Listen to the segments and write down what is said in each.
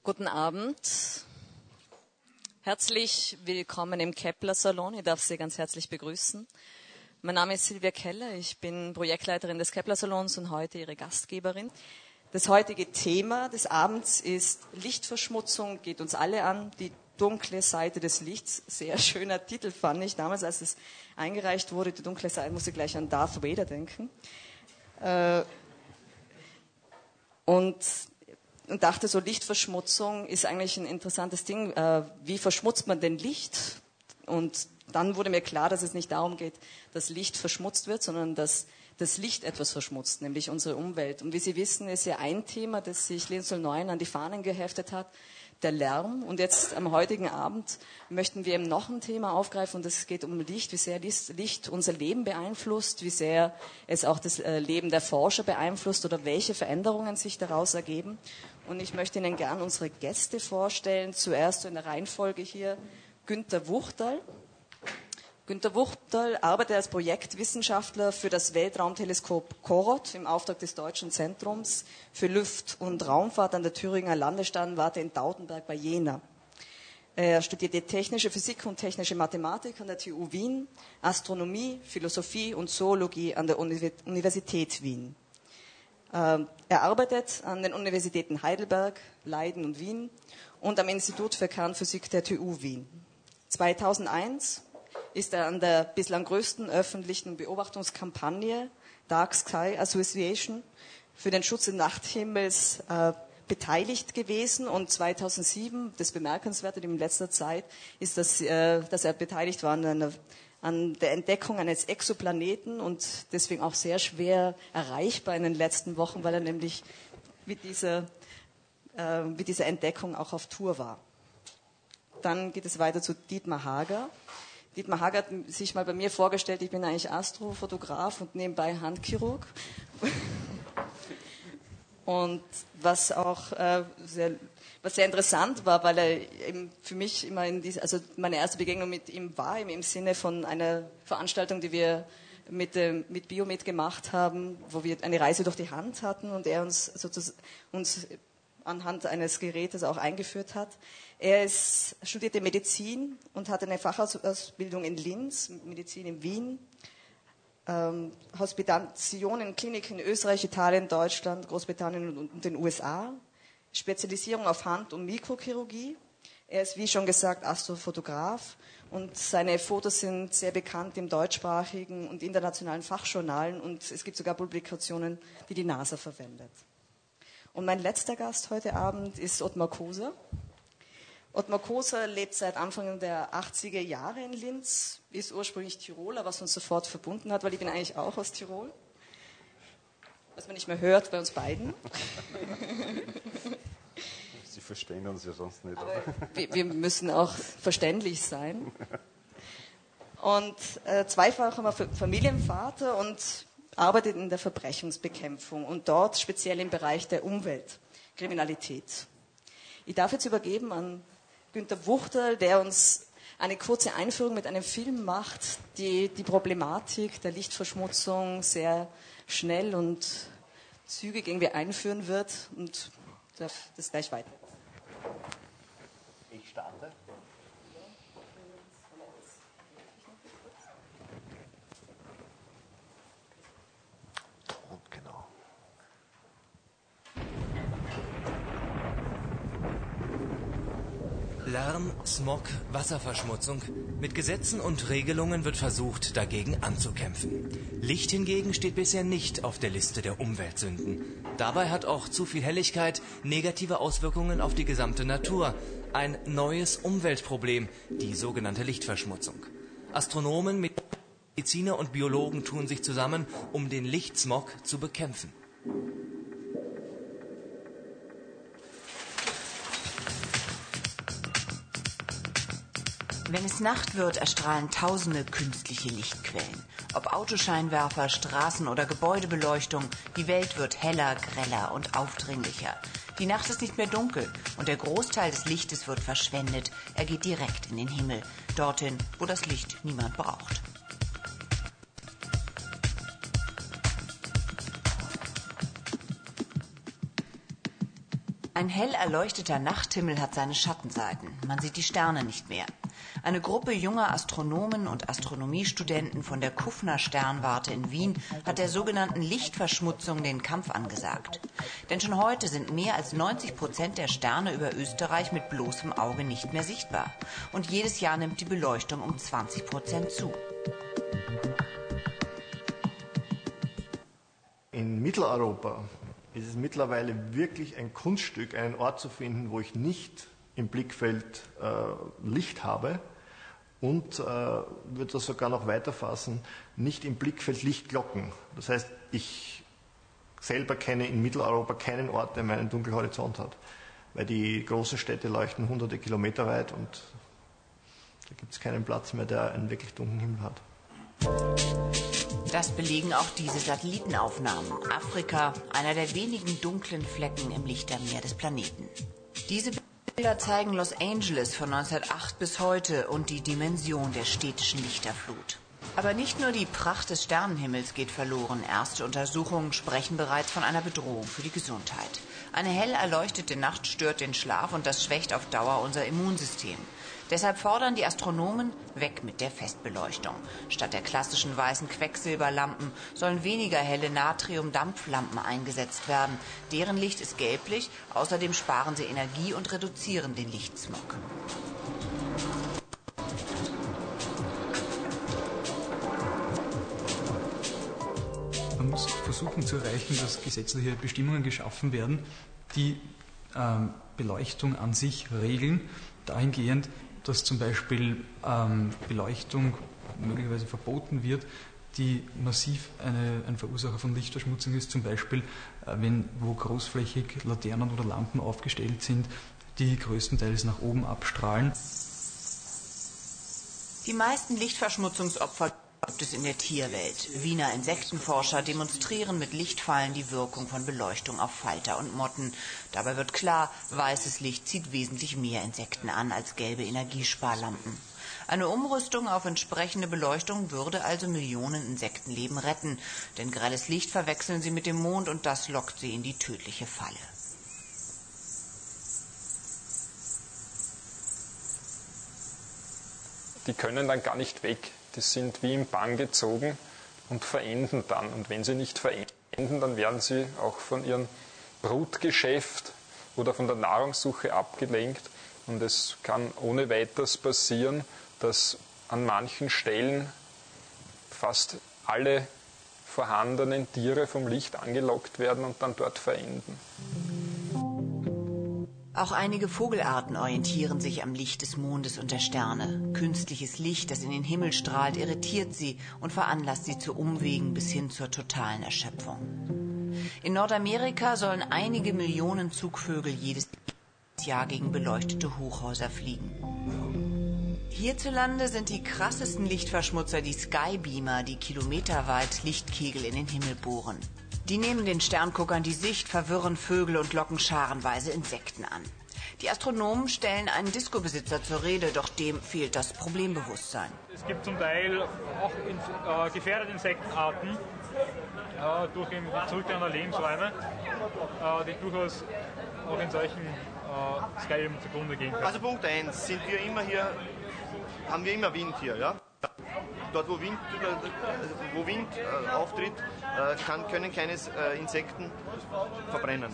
Guten Abend. Herzlich willkommen im Kepler-Salon. Ich darf Sie ganz herzlich begrüßen. Mein Name ist Silvia Keller. Ich bin Projektleiterin des Kepler-Salons und heute Ihre Gastgeberin. Das heutige Thema des Abends ist Lichtverschmutzung, geht uns alle an. Die dunkle Seite des Lichts. Sehr schöner Titel fand ich damals, als es eingereicht wurde. Die dunkle Seite, musste gleich an Darth Vader denken. Und dachte so, Lichtverschmutzung ist eigentlich ein interessantes Ding. Wie verschmutzt man denn Licht? Und dann wurde mir klar, dass es nicht darum geht, dass Licht verschmutzt wird, sondern dass das Licht etwas verschmutzt, nämlich unsere Umwelt. Und wie Sie wissen, ist ja ein Thema, das sich Linz 09 an die Fahnen geheftet hat, der Lärm. Und jetzt am heutigen Abend möchten wir eben noch ein Thema aufgreifen, und es geht um Licht, wie sehr Licht unser Leben beeinflusst, wie sehr es auch das Leben der Forscher beeinflusst oder welche Veränderungen sich daraus ergeben. Und ich möchte Ihnen gern unsere Gäste vorstellen. Zuerst in der Reihenfolge hier Günter Wuchterl. Günter Wuchterl arbeitet als Projektwissenschaftler für das Weltraumteleskop COROT im Auftrag des Deutschen Zentrums für Luft- und Raumfahrt an der Thüringer Landessternwarte in Dautenberg bei Jena. Er studierte technische Physik und technische Mathematik an der TU Wien, Astronomie, Philosophie und Zoologie an der Universität Wien. Er arbeitet an den Universitäten Heidelberg, Leiden und Wien und am Institut für Kernphysik der TU Wien. 2001 ist er an der bislang größten öffentlichen Beobachtungskampagne Dark Sky Association für den Schutz des Nachthimmels beteiligt gewesen. Und 2007, das Bemerkenswerte in letzter Zeit, ist, dass er beteiligt war an der Entdeckung eines Exoplaneten und deswegen auch sehr schwer erreichbar in den letzten Wochen, weil er nämlich mit dieser Entdeckung auch auf Tour war. Dann geht es weiter zu Dietmar Hager. Dietmar Hager hat sich mal bei mir vorgestellt, ich bin eigentlich Astrofotograf und nebenbei Handchirurg. Und was auch sehr interessant war, weil er eben für mich immer also meine erste Begegnung mit ihm war im Sinne von einer Veranstaltung, die wir mit Biomed gemacht haben, wo wir eine Reise durch die Hand hatten und er uns anhand eines Gerätes auch eingeführt hat. Er studierte Medizin und hatte eine Fachausbildung in Linz, Medizin in Wien, Hospitation in Kliniken in Österreich, Italien, Deutschland, Großbritannien und den USA, Spezialisierung auf Hand- und Mikrochirurgie. Er ist, wie schon gesagt, Astrofotograf und seine Fotos sind sehr bekannt im deutschsprachigen und internationalen Fachjournalen und es gibt sogar Publikationen, die die NASA verwendet. Und mein letzter Gast heute Abend ist Ottmar Koser. Ottmar Koser lebt seit Anfang der 80er Jahre in Linz, ist ursprünglich Tiroler, was uns sofort verbunden hat, weil ich bin eigentlich auch aus Tirol. Was man nicht mehr hört bei uns beiden. Sie verstehen uns ja sonst nicht. Aber wir müssen auch verständlich sein. Und zweifacher Familienvater und arbeitet in der Verbrechensbekämpfung und dort speziell im Bereich der Umweltkriminalität. Ich darf jetzt übergeben an Günter Wuchterl, der uns eine kurze Einführung mit einem Film macht, die Problematik der Lichtverschmutzung sehr schnell und zügig irgendwie einführen wird und darf das gleich weiter. Ich starte. Lärm, Smog, Wasserverschmutzung. Mit Gesetzen und Regelungen wird versucht, dagegen anzukämpfen. Licht hingegen steht bisher nicht auf der Liste der Umweltsünden. Dabei hat auch zu viel Helligkeit negative Auswirkungen auf die gesamte Natur. Ein neues Umweltproblem, die sogenannte Lichtverschmutzung. Astronomen, Mediziner und Biologen tun sich zusammen, um den Lichtsmog zu bekämpfen. Wenn es Nacht wird, erstrahlen tausende künstliche Lichtquellen. Ob Autoscheinwerfer, Straßen- oder Gebäudebeleuchtung, die Welt wird heller, greller und aufdringlicher. Die Nacht ist nicht mehr dunkel und der Großteil des Lichtes wird verschwendet. Er geht direkt in den Himmel, dorthin, wo das Licht niemand braucht. Ein hell erleuchteter Nachthimmel hat seine Schattenseiten. Man sieht die Sterne nicht mehr. Eine Gruppe junger Astronomen und Astronomiestudenten von der Kufner Sternwarte in Wien hat der sogenannten Lichtverschmutzung den Kampf angesagt. Denn schon heute sind mehr als 90% der Sterne über Österreich mit bloßem Auge nicht mehr sichtbar. Und jedes Jahr nimmt die Beleuchtung um 20% zu. In Mitteleuropa ist es mittlerweile wirklich ein Kunststück, einen Ort zu finden, wo ich nicht im Blickfeld Licht habe und, würde das sogar noch weiterfassen, nicht im Blickfeld Lichtglocken. Das heißt, ich selber kenne in Mitteleuropa keinen Ort, der meinen Dunkelhorizont hat, weil die großen Städte leuchten hunderte Kilometer weit und da gibt es keinen Platz mehr, der einen wirklich dunklen Himmel hat. Das belegen auch diese Satellitenaufnahmen. Afrika, einer der wenigen dunklen Flecken im Lichtermeer des Planeten. Diese Bilder zeigen Los Angeles von 1908 bis heute und die Dimension der städtischen Lichterflut. Aber nicht nur die Pracht des Sternenhimmels geht verloren. Erste Untersuchungen sprechen bereits von einer Bedrohung für die Gesundheit. Eine hell erleuchtete Nacht stört den Schlaf und das schwächt auf Dauer unser Immunsystem. Deshalb fordern die Astronomen, weg mit der Festbeleuchtung. Statt der klassischen weißen Quecksilberlampen sollen weniger helle Natriumdampflampen eingesetzt werden. Deren Licht ist gelblich, außerdem sparen sie Energie und reduzieren den Lichtsmog. Man muss versuchen zu erreichen, dass gesetzliche Bestimmungen geschaffen werden, die Beleuchtung an sich regeln, dahingehend, dass zum Beispiel Beleuchtung möglicherweise verboten wird, die massiv ein Verursacher von Lichtverschmutzung ist, zum Beispiel wo großflächig Laternen oder Lampen aufgestellt sind, die größtenteils nach oben abstrahlen. Die meisten Lichtverschmutzungsopfer gibt es in der Tierwelt. Wiener Insektenforscher demonstrieren mit Lichtfallen die Wirkung von Beleuchtung auf Falter und Motten. Dabei wird klar, weißes Licht zieht wesentlich mehr Insekten an als gelbe Energiesparlampen. Eine Umrüstung auf entsprechende Beleuchtung würde also Millionen Insektenleben retten. Denn grelles Licht verwechseln sie mit dem Mond und das lockt sie in die tödliche Falle. Die können dann gar nicht weg. Die sind wie im Bann gezogen und verenden dann. Und wenn sie nicht verenden, dann werden sie auch von ihrem Brutgeschäft oder von der Nahrungssuche abgelenkt. Und es kann ohne weiteres passieren, dass an manchen Stellen fast alle vorhandenen Tiere vom Licht angelockt werden und dann dort verenden. Auch einige Vogelarten orientieren sich am Licht des Mondes und der Sterne. Künstliches Licht, das in den Himmel strahlt, irritiert sie und veranlasst sie zu Umwegen bis hin zur totalen Erschöpfung. In Nordamerika sollen einige Millionen Zugvögel jedes Jahr gegen beleuchtete Hochhäuser fliegen. Hierzulande sind die krassesten Lichtverschmutzer die Skybeamer, die kilometerweit Lichtkegel in den Himmel bohren. Die nehmen den Sternguckern die Sicht, verwirren Vögel und locken scharenweise Insekten an. Die Astronomen stellen einen Disco-Besitzer zur Rede, doch dem fehlt das Problembewusstsein. Es gibt zum Teil auch gefährdete Insektenarten durch den zurückgehenden Lebensräume, die durchaus auch in solchen Skybeamern zugrunde gehen können. Also Punkt 1, haben wir immer Wind hier, ja? Dort, wo Wind auftritt, können keine Insekten verbrennen.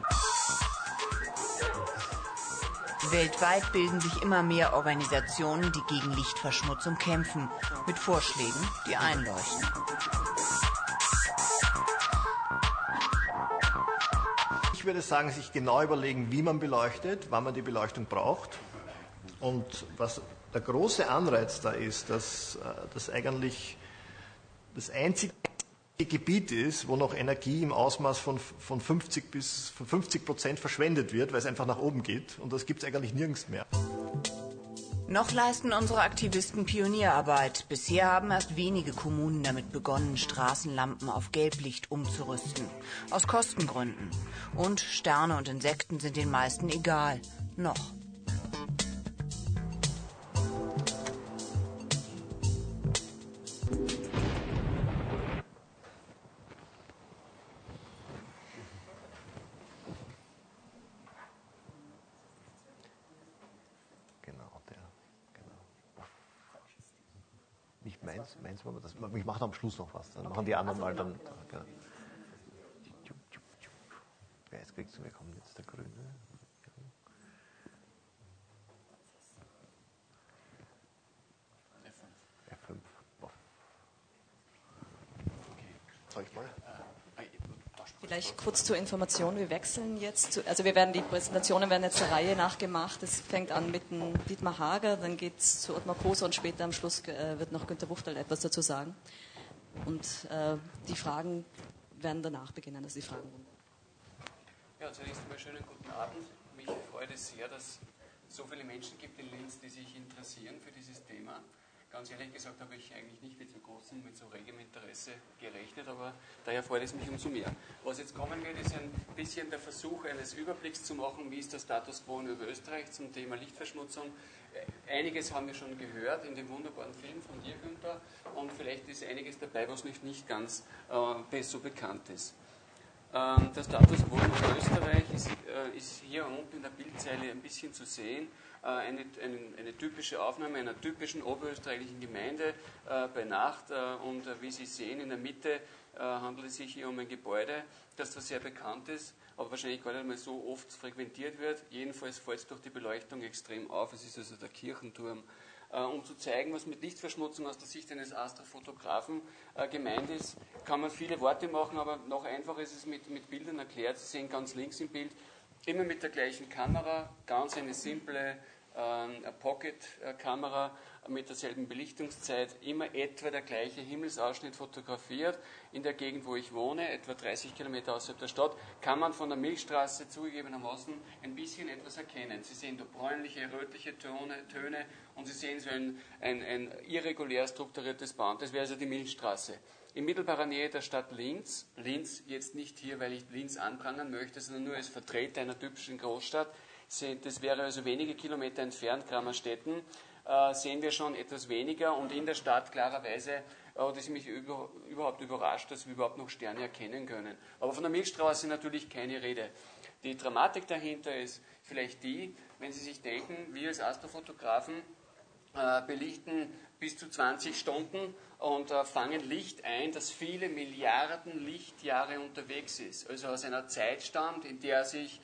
Weltweit bilden sich immer mehr Organisationen, die gegen Lichtverschmutzung kämpfen, mit Vorschlägen, die einleuchten. Ich würde sagen, sich genau überlegen, wie man beleuchtet, wann man die Beleuchtung braucht. Und was der große Anreiz da ist, dass das eigentlich das einzige Gebiet ist, wo noch Energie im Ausmaß von 50% verschwendet wird, weil es einfach nach oben geht. Und das gibt es eigentlich nirgends mehr. Noch leisten unsere Aktivisten Pionierarbeit. Bisher haben erst wenige Kommunen damit begonnen, Straßenlampen auf Gelblicht umzurüsten. Aus Kostengründen. Und Sterne und Insekten sind den meisten egal. Noch. Meins wollen wir das. Ich mache am Schluss noch was. Dann machen die anderen mal dann. Genau. Jetzt kriegst du, wir kommen jetzt der Grüne. F5. Soll ich mal? Vielleicht kurz zur Information, wir wechseln jetzt, also die Präsentationen werden jetzt der Reihe nach gemacht. Es fängt an mit dem Dietmar Hager, dann geht es zu Ottmar Koser und später am Schluss wird noch Günter Wufterl etwas dazu sagen. Und die Fragen werden danach beginnen, also die Fragen. Ja, zunächst einmal schönen guten Abend. Mich freut es sehr, dass es so viele Menschen gibt in Linz, die sich interessieren für dieses Thema. Ganz ehrlich gesagt habe ich eigentlich nicht mit so regem Interesse gerechnet, aber daher freut es mich umso mehr. Was jetzt kommen wird, ist ein bisschen der Versuch eines Überblicks zu machen, wie ist der Status quo in Österreich zum Thema Lichtverschmutzung. Einiges haben wir schon gehört in dem wunderbaren Film von dir, Günther, und vielleicht ist einiges dabei, was nicht ganz so bekannt ist. Der Status quo in Österreich ist hier unten in der Bildzeile ein bisschen zu sehen. Eine typische Aufnahme einer typischen oberösterreichischen Gemeinde bei Nacht. Und wie Sie sehen, in der Mitte handelt es sich hier um ein Gebäude, das zwar sehr bekannt ist, aber wahrscheinlich gar nicht mal so oft frequentiert wird. Jedenfalls fällt es durch die Beleuchtung extrem auf. Es ist also der Kirchenturm. Um zu zeigen, was mit Lichtverschmutzung aus der Sicht eines Astrofotografen gemeint ist, kann man viele Worte machen, aber noch einfacher ist es mit Bildern erklärt. Sie sehen ganz links im Bild, immer mit der gleichen Kamera, ganz eine simple Pocket-Kamera mit derselben Belichtungszeit, immer etwa der gleiche Himmelsausschnitt fotografiert. In der Gegend, wo ich wohne, etwa 30 Kilometer außerhalb der Stadt, kann man von der Milchstraße zugegebenermaßen ein bisschen etwas erkennen. Sie sehen da bräunliche, rötliche Töne und Sie sehen so ein irregulär strukturiertes Band. Das wäre also die Milchstraße. In mittelbarer Nähe der Stadt Linz, Linz jetzt nicht hier, weil ich Linz anprangern möchte, sondern nur als Vertreter einer typischen Großstadt, das wäre also wenige Kilometer entfernt, Kramerstetten, sehen wir schon etwas weniger und in der Stadt klarerweise hat es mich überhaupt überrascht, dass wir überhaupt noch Sterne erkennen können. Aber von der Milchstraße natürlich keine Rede. Die Dramatik dahinter ist vielleicht die, wenn Sie sich denken, wir als Astrofotografen belichten bis zu 20 Stunden und fangen Licht ein, das viele Milliarden Lichtjahre unterwegs ist. Also aus einer Zeit stammt, in der sich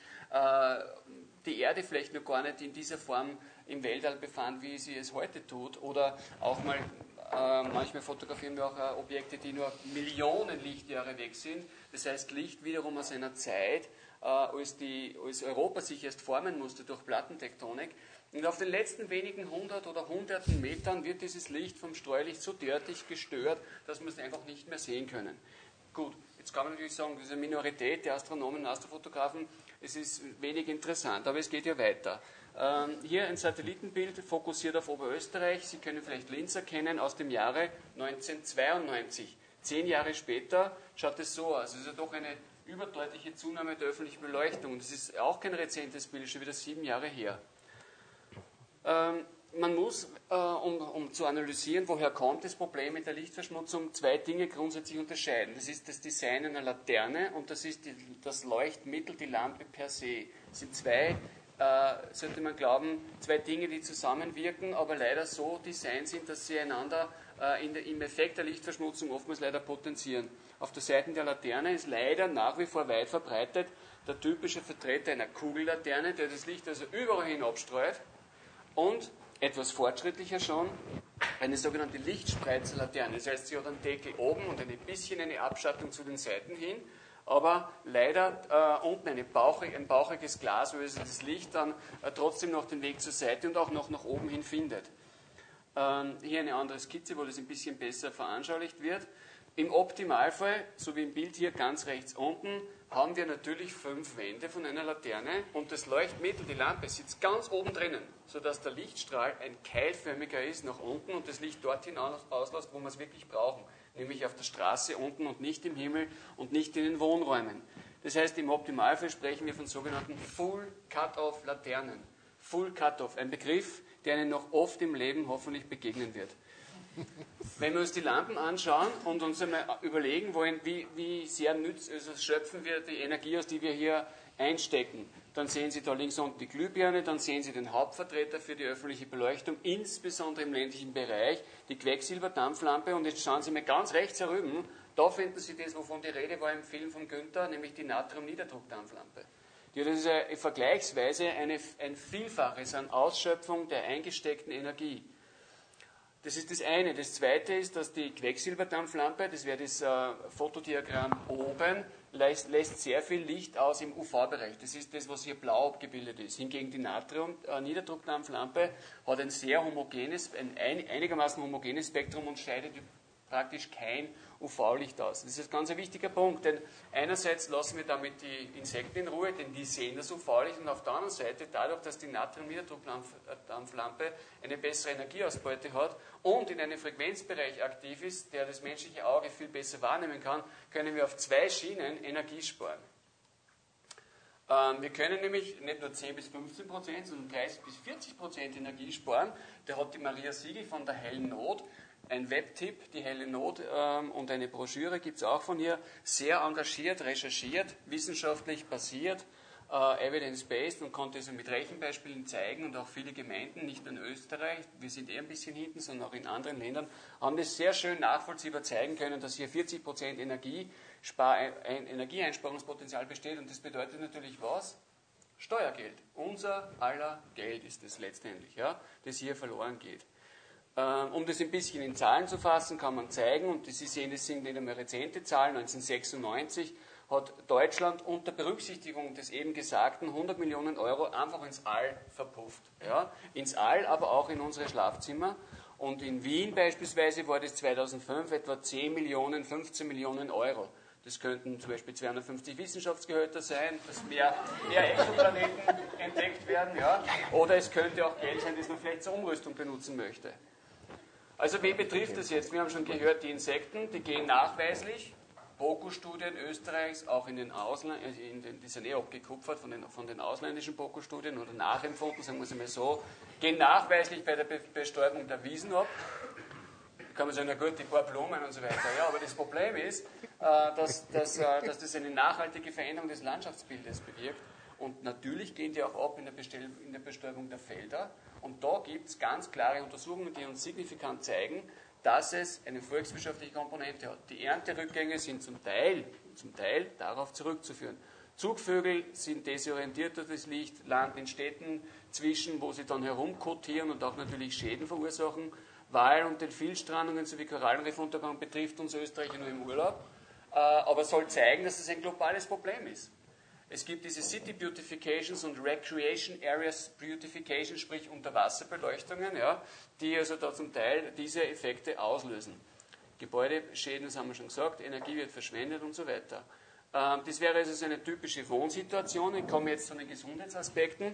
die Erde vielleicht noch gar nicht in dieser Form im Weltall befand, wie sie es heute tut. Oder auch mal, manchmal fotografieren wir auch Objekte, die nur Millionen Lichtjahre weg sind. Das heißt, Licht wiederum aus einer Zeit, als Europa sich erst formen musste durch Plattentektonik. Und auf den letzten wenigen 100 oder hunderten Metern wird dieses Licht vom Streulicht so derartig gestört, dass wir es einfach nicht mehr sehen können. Gut, jetzt kann man natürlich sagen, das ist eine Minorität der Astronomen und Astrofotografen, es ist wenig interessant, aber es geht ja weiter. Hier ein Satellitenbild fokussiert auf Oberösterreich. Sie können vielleicht Linz erkennen aus dem Jahre 1992. 10 Jahre später schaut es so aus. Es ist ja doch eine überdeutliche Zunahme der öffentlichen Beleuchtung. Das ist auch kein rezentes Bild, schon wieder 7 Jahre her. Man muss, um zu analysieren, woher kommt das Problem mit der Lichtverschmutzung, 2 Dinge grundsätzlich unterscheiden. Das ist das Design einer Laterne und das ist das Leuchtmittel, die Lampe per se. Das sind 2, sollte man glauben, 2 Dinge, die zusammenwirken, aber leider so designt sind, dass sie einander im Effekt der Lichtverschmutzung oftmals leider potenzieren. Auf der Seite der Laterne ist leider nach wie vor weit verbreitet der typische Vertreter einer Kugellaterne, der das Licht also überall hin abstreut, und etwas fortschrittlicher schon, eine sogenannte Lichtspreizellaterne. Das heißt, sie hat einen Deckel oben und ein bisschen eine Abschattung zu den Seiten hin, aber leider unten ein bauchiges Glas, wo also das Licht dann trotzdem noch den Weg zur Seite und auch noch nach oben hin findet. Hier eine andere Skizze, wo das ein bisschen besser veranschaulicht wird. Im Optimalfall, so wie im Bild hier ganz rechts unten, haben wir natürlich 5 Wände von einer Laterne und das Leuchtmittel, die Lampe, sitzt ganz oben drinnen, sodass der Lichtstrahl ein keilförmiger ist nach unten und das Licht dorthin auslässt, wo wir es wirklich brauchen, nämlich auf der Straße unten und nicht im Himmel und nicht in den Wohnräumen. Das heißt, im Optimalfall sprechen wir von sogenannten Full-Cut-Off-Laternen. Full-Cut-Off, ein Begriff, der Ihnen noch oft im Leben hoffentlich begegnen wird. Wenn wir uns die Lampen anschauen und uns einmal überlegen wollen, wie sehr schöpfen wir die Energie aus, die wir hier einstecken, dann sehen Sie da links unten die Glühbirne, dann sehen Sie den Hauptvertreter für die öffentliche Beleuchtung, insbesondere im ländlichen Bereich, die Quecksilberdampflampe. Und jetzt schauen Sie mal ganz rechts herüben, da finden Sie das, wovon die Rede war im Film von Günther, nämlich die Natrium-Niederdruckdampflampe. Ja, das ist vergleichsweise ein Vielfaches an Ausschöpfung der eingesteckten Energie. Das ist das eine. Das zweite ist, dass die Quecksilberdampflampe, das wäre das Fotodiagramm oben, lässt sehr viel Licht aus im UV-Bereich. Das ist das, was hier blau abgebildet ist. Hingegen die Natrium-Niederdruckdampflampe hat ein sehr homogenes, einigermaßen homogenes Spektrum und scheidet praktisch kein UV-Licht aus. Das ist ein ganz wichtiger Punkt, denn einerseits lassen wir damit die Insekten in Ruhe, denn die sehen das UV-Licht, und auf der anderen Seite, dadurch, dass die Natrium-Niederdruckdampflampe eine bessere Energieausbeute hat und in einem Frequenzbereich aktiv ist, der das menschliche Auge viel besser wahrnehmen kann, können wir auf 2 Schienen Energie sparen. Wir können nämlich nicht nur 10 bis 15%, sondern 30 bis 40% Energie sparen. Da hat die Maria Siegel von der Hellen Not ein Webtipp, die Helle Not, und eine Broschüre gibt es auch von ihr, sehr engagiert, recherchiert, wissenschaftlich basiert, evidence-based, und konnte also mit Rechenbeispielen zeigen, und auch viele Gemeinden, nicht nur in Österreich, wir sind eher ein bisschen hinten, sondern auch in anderen Ländern, haben das sehr schön nachvollziehbar zeigen können, dass hier 40% Energieeinsparungspotenzial besteht, und das bedeutet natürlich was? Steuergeld. Unser aller Geld ist es letztendlich, ja, das hier verloren geht. Um das ein bisschen in Zahlen zu fassen, kann man zeigen, und Sie sehen, das sind nicht einmal rezente Zahlen, 1996 hat Deutschland unter Berücksichtigung des eben Gesagten 100 Millionen Euro einfach ins All verpufft. Ja? Ins All, aber auch in unsere Schlafzimmer. Und in Wien beispielsweise war das 2005 etwa 10 Millionen, 15 Millionen Euro. Das könnten zum Beispiel 250 Wissenschaftsgehälter sein, dass mehr Exoplaneten entdeckt werden. Ja? Oder es könnte auch Geld sein, das man vielleicht zur Umrüstung benutzen möchte. Also wen betrifft das jetzt? Wir haben schon gehört, die Insekten, die gehen nachweislich, POCO-Studien Österreichs, auch in den Ausländern, die sind abgekupfert von den ausländischen POCO-Studien oder nachempfunden, sagen wir es einmal so, gehen nachweislich bei der Bestäubung der Wiesen ab. Kann man sagen, na gut, die paar Blumen und so weiter. Ja, aber das Problem ist, dass das eine nachhaltige Veränderung des Landschaftsbildes bewirkt. Und natürlich gehen die auch ab in der Bestäubung der Felder. Und da gibt es ganz klare Untersuchungen, die uns signifikant zeigen, dass es eine volkswirtschaftliche Komponente hat. Die Ernterückgänge sind zum Teil darauf zurückzuführen. Zugvögel sind desorientiert durch das Licht, landen in Städten zwischen, wo sie dann herumkotieren und auch natürlich Schäden verursachen. Wal- und Delfinstrandungen sowie Korallenriffuntergang betrifft uns Österreicher nur im Urlaub, aber soll zeigen, dass es ein globales Problem ist. Es gibt diese City Beautifications und Recreation Areas Beautification, sprich Unterwasserbeleuchtungen, ja, die also da zum Teil diese Effekte auslösen. Gebäudeschäden, das haben wir schon gesagt, Energie wird verschwendet und so weiter. Das wäre also so eine typische Wohnsituation. Ich komme jetzt zu den Gesundheitsaspekten.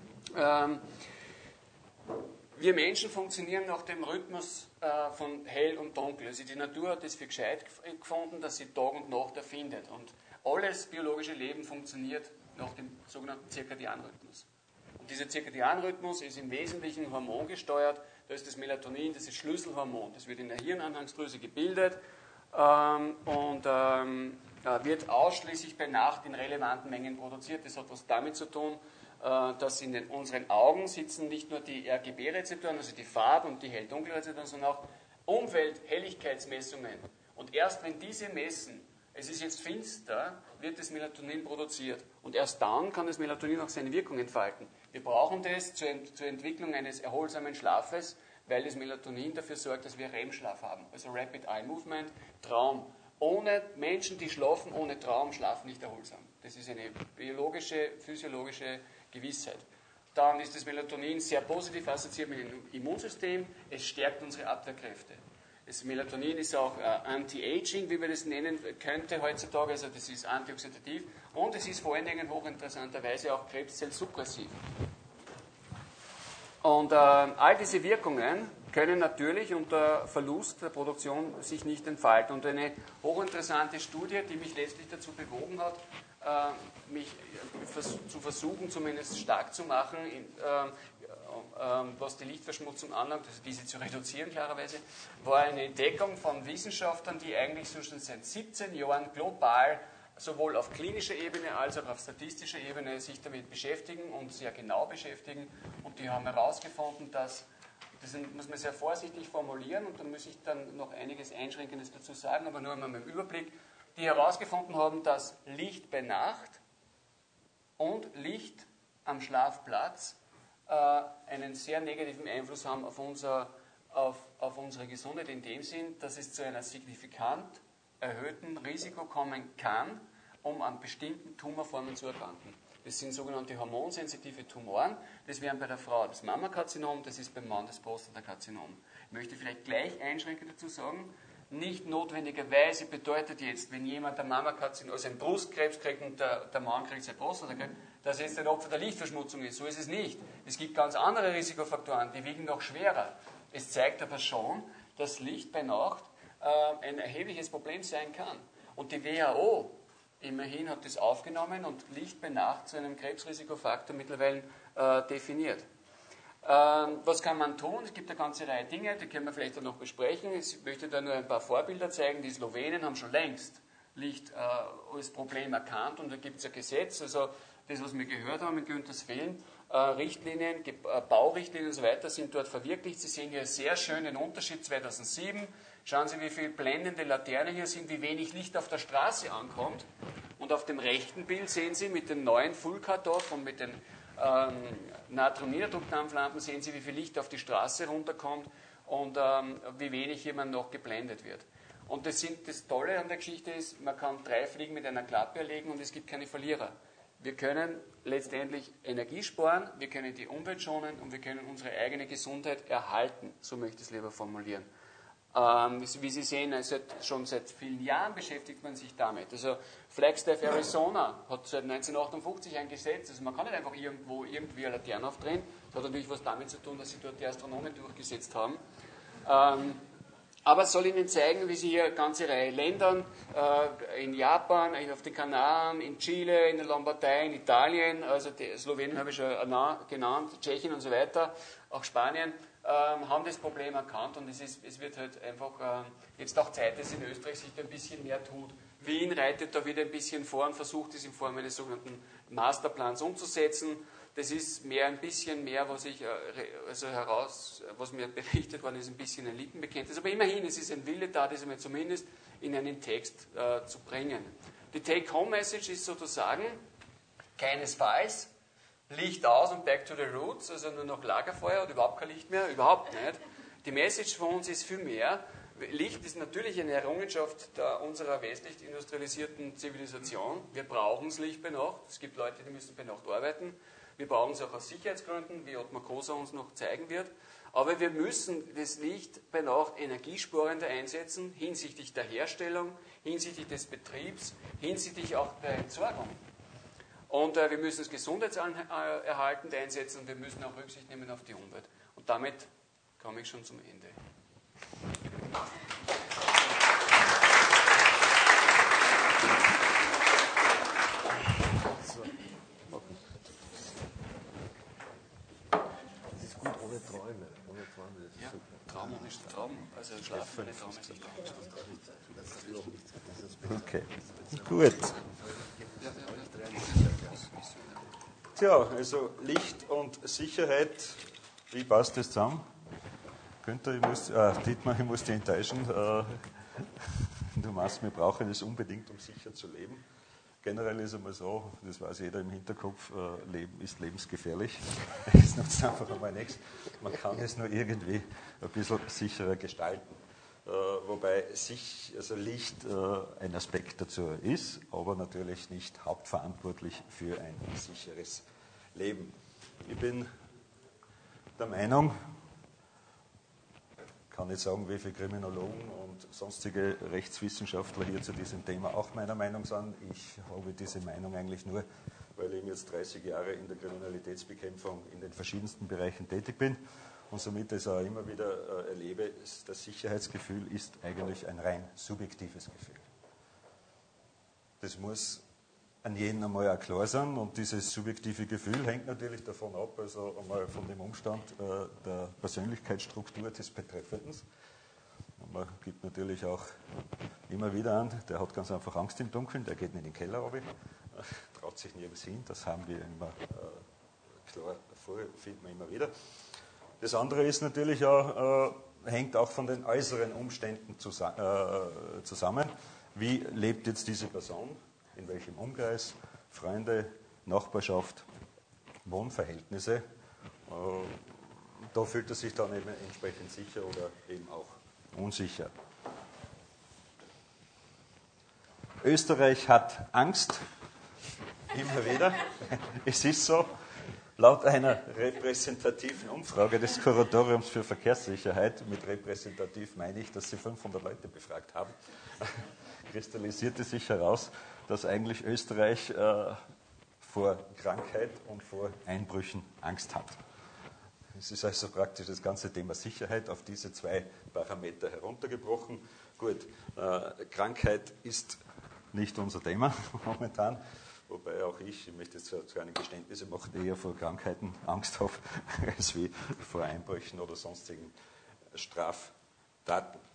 Wir Menschen funktionieren nach dem Rhythmus von Hell und Dunkel. Also die Natur hat es für gescheit gefunden, dass sie Tag und Nacht erfindet. Und alles biologische Leben funktioniert nach dem sogenannten Zirkadianrhythmus. Und dieser Zirkadianrhythmus ist im Wesentlichen hormongesteuert. Da ist das Melatonin, das ist Schlüsselhormon. Das wird in der Hirnanhangsdrüse gebildet und wird ausschließlich bei Nacht in relevanten Mengen produziert. Das hat was damit zu tun, dass in unseren Augen sitzen nicht nur die RGB-Rezeptoren, also die Farb- und die Hell-Dunkel-Rezeptoren, sondern auch Umwelt-Helligkeitsmessungen. Und erst wenn diese messen, es ist jetzt finster, wird das Melatonin produziert. Und erst dann kann das Melatonin auch seine Wirkung entfalten. Wir brauchen das zur Entwicklung eines erholsamen Schlafes, weil das Melatonin dafür sorgt, dass wir REM-Schlaf haben. Also Rapid Eye Movement, Traum. Ohne Menschen, die schlafen ohne Traum, schlafen nicht erholsam. Das ist eine biologische, physiologische Gewissheit. Dann ist das Melatonin sehr positiv assoziiert mit dem Immunsystem. Es stärkt unsere Abwehrkräfte. Das Melatonin ist auch Anti-Aging, wie man das nennen könnte heutzutage, also das ist antioxidativ und es ist vor allen Dingen hochinteressanterweise auch krebszellsuppressiv. Und all diese Wirkungen können natürlich unter Verlust der Produktion sich nicht entfalten. Und eine hochinteressante Studie, die mich letztlich dazu bewogen hat, mich zu versuchen, zumindest stark zu machen, was die Lichtverschmutzung anlangt, also diese zu reduzieren klarerweise, war eine Entdeckung von Wissenschaftlern, die eigentlich schon seit 17 Jahren global sowohl auf klinischer Ebene als auch auf statistischer Ebene sich damit beschäftigen und sehr genau beschäftigen. Und die haben herausgefunden, das muss man sehr vorsichtig formulieren und da muss ich dann noch einiges Einschränkendes dazu sagen, aber nur einmal im Überblick, die herausgefunden haben, dass Licht bei Nacht und Licht am Schlafplatz einen sehr negativen Einfluss haben auf unsere Gesundheit in dem Sinn, dass es zu einer signifikant erhöhten Risiko kommen kann, um an bestimmten Tumorformen zu erkranken. Das sind sogenannte hormonsensitive Tumoren. Das wären bei der Frau das Mammakarzinom, das ist beim Mann das Prostatakarzinom. Ich möchte vielleicht gleich einschränkend dazu sagen, nicht notwendigerweise bedeutet jetzt, wenn jemand ein Mammakarzinom, also einen Brustkrebs kriegt und der Mann kriegt sein Prostatakrebs, dass er jetzt ein Opfer der Lichtverschmutzung ist. So ist es nicht. Es gibt ganz andere Risikofaktoren, die wiegen noch schwerer. Es zeigt aber schon, dass Licht bei Nacht ein erhebliches Problem sein kann. Und die WHO immerhin hat das aufgenommen und Licht bei Nacht zu einem Krebsrisikofaktor mittlerweile definiert. Was kann man tun? Es gibt eine ganze Reihe Dinge, die können wir vielleicht dann noch besprechen. Ich möchte da nur ein paar Vorbilder zeigen. Die Slowenen haben schon längst Licht als Problem erkannt und da gibt es ein Gesetz, also das, was wir gehört haben in Günthers Film, Richtlinien, Baurichtlinien und so weiter sind dort verwirklicht. Sie sehen hier sehr schön den Unterschied 2007. Schauen Sie, wie viele blendende Laternen hier sind, wie wenig Licht auf der Straße ankommt. Und auf dem rechten Bild sehen Sie mit dem neuen Full Cut-Off und mit den Natrium-Niederdruckdampflampen sehen Sie, wie viel Licht auf die Straße runterkommt und wie wenig hier man noch geblendet wird. Und das Tolle an der Geschichte ist, man kann 3 Fliegen mit einer Klappe erlegen und es gibt keine Verlierer. Wir können letztendlich Energie sparen, wir können die Umwelt schonen und wir können unsere eigene Gesundheit erhalten. So möchte ich es lieber formulieren. Wie Sie sehen, schon seit vielen Jahren beschäftigt man sich damit. Also Flagstaff, Arizona hat seit 1958 ein Gesetz, also man kann nicht einfach irgendwo irgendwie eine Laterne aufdrehen. Das hat natürlich was damit zu tun, dass sie dort die Astronomen durchgesetzt haben. Aber es soll Ihnen zeigen, wie Sie hier eine ganze Reihe Ländern, in Japan, auf den Kanaren, in Chile, in der Lombardei, in Italien, also Slowenien habe ich schon genannt, Tschechien und so weiter, auch Spanien, haben das Problem erkannt und es wird halt einfach jetzt auch Zeit, dass in Österreich sich da ein bisschen mehr tut. Wien reitet da wieder ein bisschen vor und versucht es in Form eines sogenannten Masterplans umzusetzen. Das ist ein bisschen mehr, was mir berichtet worden ist, ein bisschen ein Lippenbekenntnis. Aber immerhin, es ist ein Wille da, das einmal zumindest in einen Text zu bringen. Die Take-Home-Message ist sozusagen, keinesfalls, Licht aus und back to the roots, also nur noch Lagerfeuer oder überhaupt kein Licht mehr, überhaupt nicht. Die Message von uns ist viel mehr. Licht ist natürlich eine Errungenschaft unserer westlich industrialisierten Zivilisation. Wir brauchen das Licht bei Nacht. Es gibt Leute, die müssen bei Nacht arbeiten. Wir brauchen es auch aus Sicherheitsgründen, wie Ottmar Koser uns noch zeigen wird. Aber wir müssen das Licht bei Nacht energiesparender einsetzen, hinsichtlich der Herstellung, hinsichtlich des Betriebs, hinsichtlich auch der Entsorgung. Und wir müssen es gesundheitserhaltend einsetzen und wir müssen auch Rücksicht nehmen auf die Umwelt. Und damit komme ich schon zum Ende. Das ist gut ohne Träume. Ohne Träume, das ist ja, super. Traum und nicht Traum. Also Schlafen ohne Traum ist nicht Traum. Okay, gut. Tja, also Licht und Sicherheit, wie passt das zusammen? Dietmar, ich muss dich enttäuschen. Du meinst, wir brauchen es unbedingt, um sicher zu leben. Generell ist einmal so, das weiß jeder im Hinterkopf, Leben ist lebensgefährlich. Es nutzt einfach einmal nichts. Man kann es nur irgendwie ein bisschen sicherer gestalten. Wobei Licht ein Aspekt dazu ist, aber natürlich nicht hauptverantwortlich für ein sicheres Leben. Ich bin der Meinung, kann nicht sagen, wie viele Kriminologen und sonstige Rechtswissenschaftler hier zu diesem Thema auch meiner Meinung sind. Ich habe diese Meinung eigentlich nur, weil ich jetzt 30 Jahre in der Kriminalitätsbekämpfung in den verschiedensten Bereichen tätig bin und somit es auch immer wieder erlebe, das Sicherheitsgefühl ist eigentlich ein rein subjektives Gefühl. Das muss an jeden einmal auch klar sein und dieses subjektive Gefühl hängt natürlich davon ab, also einmal von dem Umstand der Persönlichkeitsstruktur des Betreffenden. man gibt natürlich auch immer wieder an, der hat ganz einfach Angst im Dunkeln, der geht nicht in den Keller runter, traut sich nirgends hin, das haben wir immer klar vor, findet man immer wieder. Das andere ist natürlich auch, hängt auch von den äußeren Umständen zusammen. Wie lebt jetzt diese Person, in welchem Umkreis, Freunde, Nachbarschaft, Wohnverhältnisse. Da fühlt er sich dann eben entsprechend sicher oder eben auch unsicher. Österreich hat Angst, immer wieder. Es ist so, laut einer repräsentativen Umfrage des Kuratoriums für Verkehrssicherheit, mit repräsentativ meine ich, dass sie 500 Leute befragt haben, kristallisierte sich heraus, dass eigentlich Österreich vor Krankheit und vor Einbrüchen Angst hat. Es ist also praktisch das ganze Thema Sicherheit auf diese zwei Parameter heruntergebrochen. Gut, Krankheit ist nicht unser Thema momentan, wobei auch ich möchte jetzt keine Geständnisse machen, eher vor Krankheiten Angst habe, als wie vor Einbrüchen oder sonstigen Straftaten.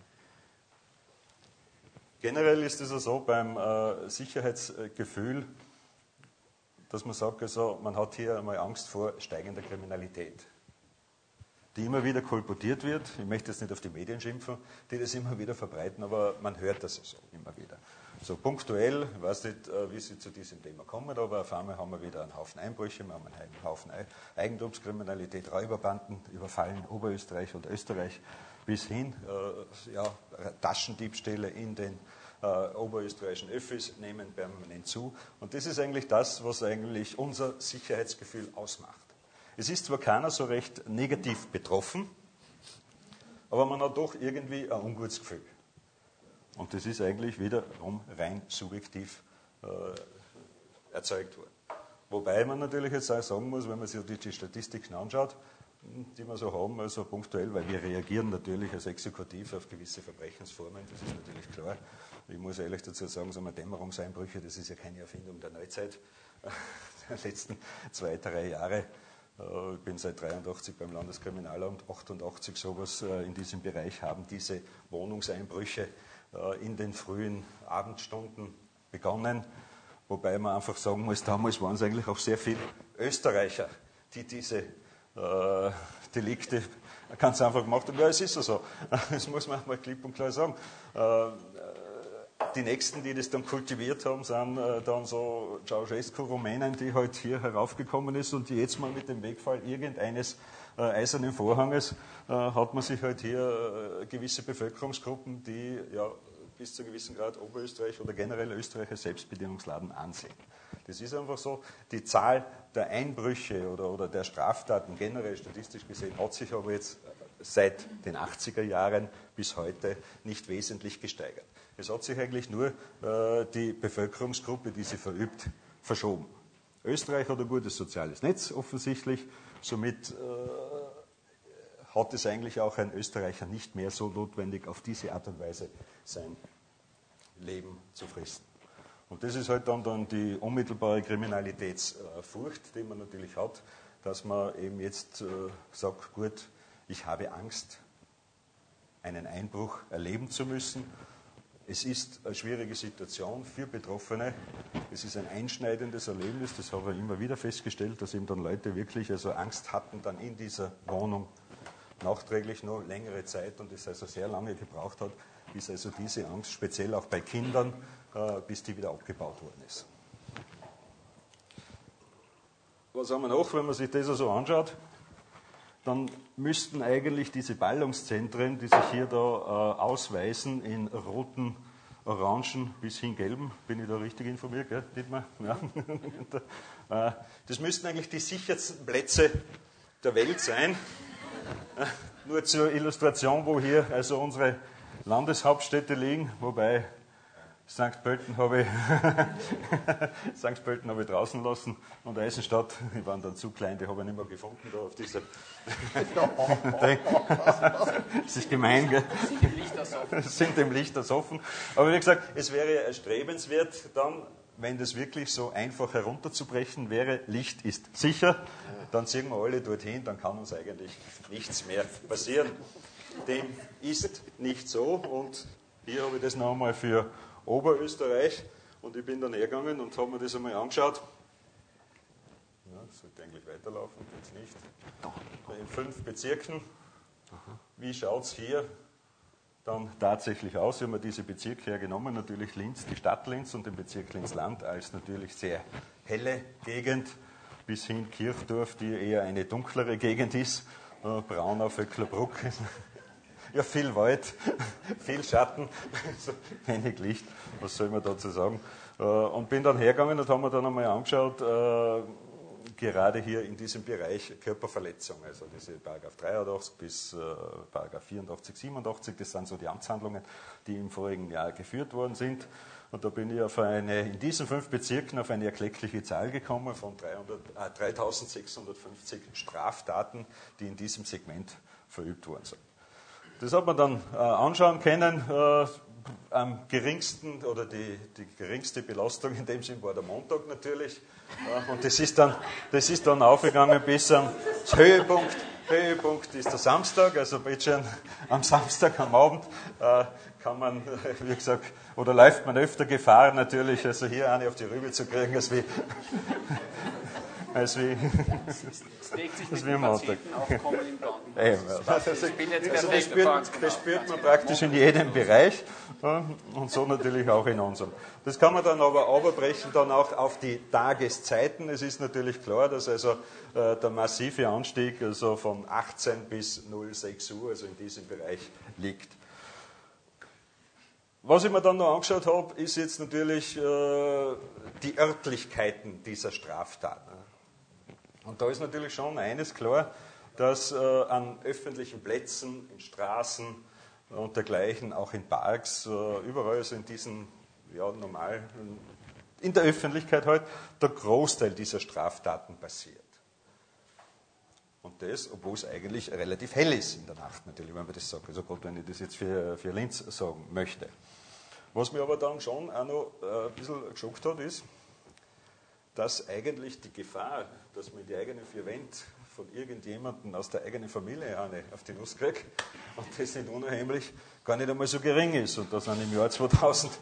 Generell ist es ja so beim Sicherheitsgefühl, dass man sagt, also, man hat hier einmal Angst vor steigender Kriminalität, die immer wieder kolportiert wird. Ich möchte jetzt nicht auf die Medien schimpfen, die das immer wieder verbreiten, aber man hört das so immer wieder. So punktuell, ich weiß nicht, wie Sie zu diesem Thema kommen, aber auf einmal haben wir wieder einen Haufen Einbrüche, wir haben einen Haufen Eigentumskriminalität, Räuberbanden überfallen Oberösterreich und Österreich bis hin, Taschendiebstähle in den oberösterreichischen Öffis nehmen permanent zu. Und das ist eigentlich das, was eigentlich unser Sicherheitsgefühl ausmacht. Es ist zwar keiner so recht negativ betroffen, aber man hat doch irgendwie ein Ungutsgefühl. Und das ist eigentlich wiederum rein subjektiv erzeugt worden. Wobei man natürlich jetzt auch sagen muss, wenn man sich die Statistiken anschaut, die wir so haben, also punktuell, weil wir reagieren natürlich als Exekutiv auf gewisse Verbrechensformen, das ist natürlich klar. Ich muss ehrlich dazu sagen, so Dämmerungseinbrüche, das ist ja keine Erfindung der Neuzeit, der letzten 2-3 Jahre. Ich bin seit 1983 beim Landeskriminalamt, 88 sowas in diesem Bereich haben diese Wohnungseinbrüche in den frühen Abendstunden begonnen, wobei man einfach sagen muss, damals waren es eigentlich auch sehr viele Österreicher, die diese Delikte ganz einfach gemacht haben. Ja, es ist so. Das muss man mal klipp und klar sagen. Die Nächsten, die das dann kultiviert haben, sind dann so Ceausescu-Rumänen, die halt hier heraufgekommen ist und die jetzt mal mit dem Wegfall irgendeines eisernen Vorhanges hat man sich halt hier gewisse Bevölkerungsgruppen, die ja bis zu einem gewissen Grad Oberösterreich oder generell Österreich als Selbstbedienungsladen ansehen. Das ist einfach so. Die Zahl der Einbrüche oder der Straftaten generell statistisch gesehen hat sich aber jetzt seit den 80er Jahren bis heute nicht wesentlich gesteigert. Es hat sich eigentlich nur die Bevölkerungsgruppe, die sie verübt, verschoben. Österreich hat ein gutes soziales Netz offensichtlich, somit hat es eigentlich auch ein Österreicher nicht mehr so notwendig, auf diese Art und Weise sein Leben zu fristen. Und das ist halt dann die unmittelbare Kriminalitätsfurcht, die man natürlich hat, dass man eben jetzt sagt, gut, ich habe Angst, einen Einbruch erleben zu müssen. Es ist eine schwierige Situation für Betroffene. Es ist ein einschneidendes Erlebnis, das habe ich immer wieder festgestellt, dass eben dann Leute wirklich also Angst hatten, dann in dieser Wohnung nachträglich noch längere Zeit und es also sehr lange gebraucht hat, bis also diese Angst, speziell auch bei Kindern, bis die wieder abgebaut worden ist. Was haben wir noch, wenn man sich das so anschaut? Dann müssten eigentlich diese Ballungszentren, die sich hier da ausweisen, in roten, orangen bis hin gelben, bin ich da richtig informiert, gell, Dietmar? Ja. Das müssten eigentlich die sichersten Plätze der Welt sein. Nur zur Illustration, wo hier also unsere Landeshauptstädte liegen, wobei St. Pölten habe ich draußen lassen und Eisenstadt, die waren dann zu klein, die habe ich nicht mehr gefunden da auf dieser. Das ist gemein, gell? Sind dem Licht ersoffen. Aber wie gesagt, es wäre erstrebenswert, dann wenn das wirklich so einfach herunterzubrechen wäre, Licht ist sicher, dann ziehen wir alle dorthin, dann kann uns eigentlich nichts mehr passieren. Dem ist nicht so und hier habe ich das noch einmal für Oberösterreich und ich bin dann hergegangen und habe mir das einmal angeschaut. Ja, das sollte eigentlich weiterlaufen, jetzt nicht. In 5 Bezirken. Wie schaut es hier dann tatsächlich aus? Ich habe mir diese Bezirke hergenommen, natürlich Linz, die Stadt Linz und den Bezirk Linz-Land als natürlich sehr helle Gegend, bis hin Kirchdorf, die eher eine dunklere Gegend ist, Braunau, Vöcklerbruck, ja viel Wald, viel Schatten, wenig Licht, was soll man dazu sagen? Und bin dann hergegangen und haben mir dann einmal angeschaut, gerade hier in diesem Bereich Körperverletzung, also diese Paragraph 83 bis Paragraph 84, 87, das sind so die Amtshandlungen, die im vorigen Jahr geführt worden sind. Und da bin ich in diesen 5 Bezirken auf eine erkleckliche Zahl gekommen von 3650 Straftaten, die in diesem Segment verübt worden sind. Das hat man dann anschauen können. Am geringsten oder die geringste Belastung in dem Sinn war der Montag natürlich. Und das ist dann aufgegangen bis am Höhepunkt ist der Samstag. Also bitte am Samstag am Abend kann man, wie gesagt, oder läuft man öfter Gefahr natürlich, also hier eine auf die Rübe zu kriegen, als wie Das legt sich mit dem Patientenaufkommen in Brandenburg. Das spürt man praktisch in jedem Bereich und so natürlich auch in unserem. Das kann man dann aber runterbrechen dann auch auf die Tageszeiten. Es ist natürlich klar, dass also der massive Anstieg also von 18 bis 06 Uhr, also in diesem Bereich liegt. Was ich mir dann noch angeschaut habe, ist jetzt natürlich die Örtlichkeiten dieser Straftaten. Und da ist natürlich schon eines klar, dass an öffentlichen Plätzen, in Straßen und dergleichen, auch in Parks, überall, also in diesen, ja, normal, in der Öffentlichkeit halt, der Großteil dieser Straftaten passiert. Und das, obwohl es eigentlich relativ hell ist in der Nacht natürlich, wenn man das sagt. Also gerade wenn ich das jetzt für Linz sagen möchte. Was mir aber dann schon auch noch ein bisschen geschockt hat, ist, dass eigentlich die Gefahr, dass man in die eigenen 4 Wände von irgendjemandem aus der eigenen Familie eine auf die Nuss kriegt, und das nicht unheimlich, gar nicht einmal so gering ist. Und da sind im Jahr 2008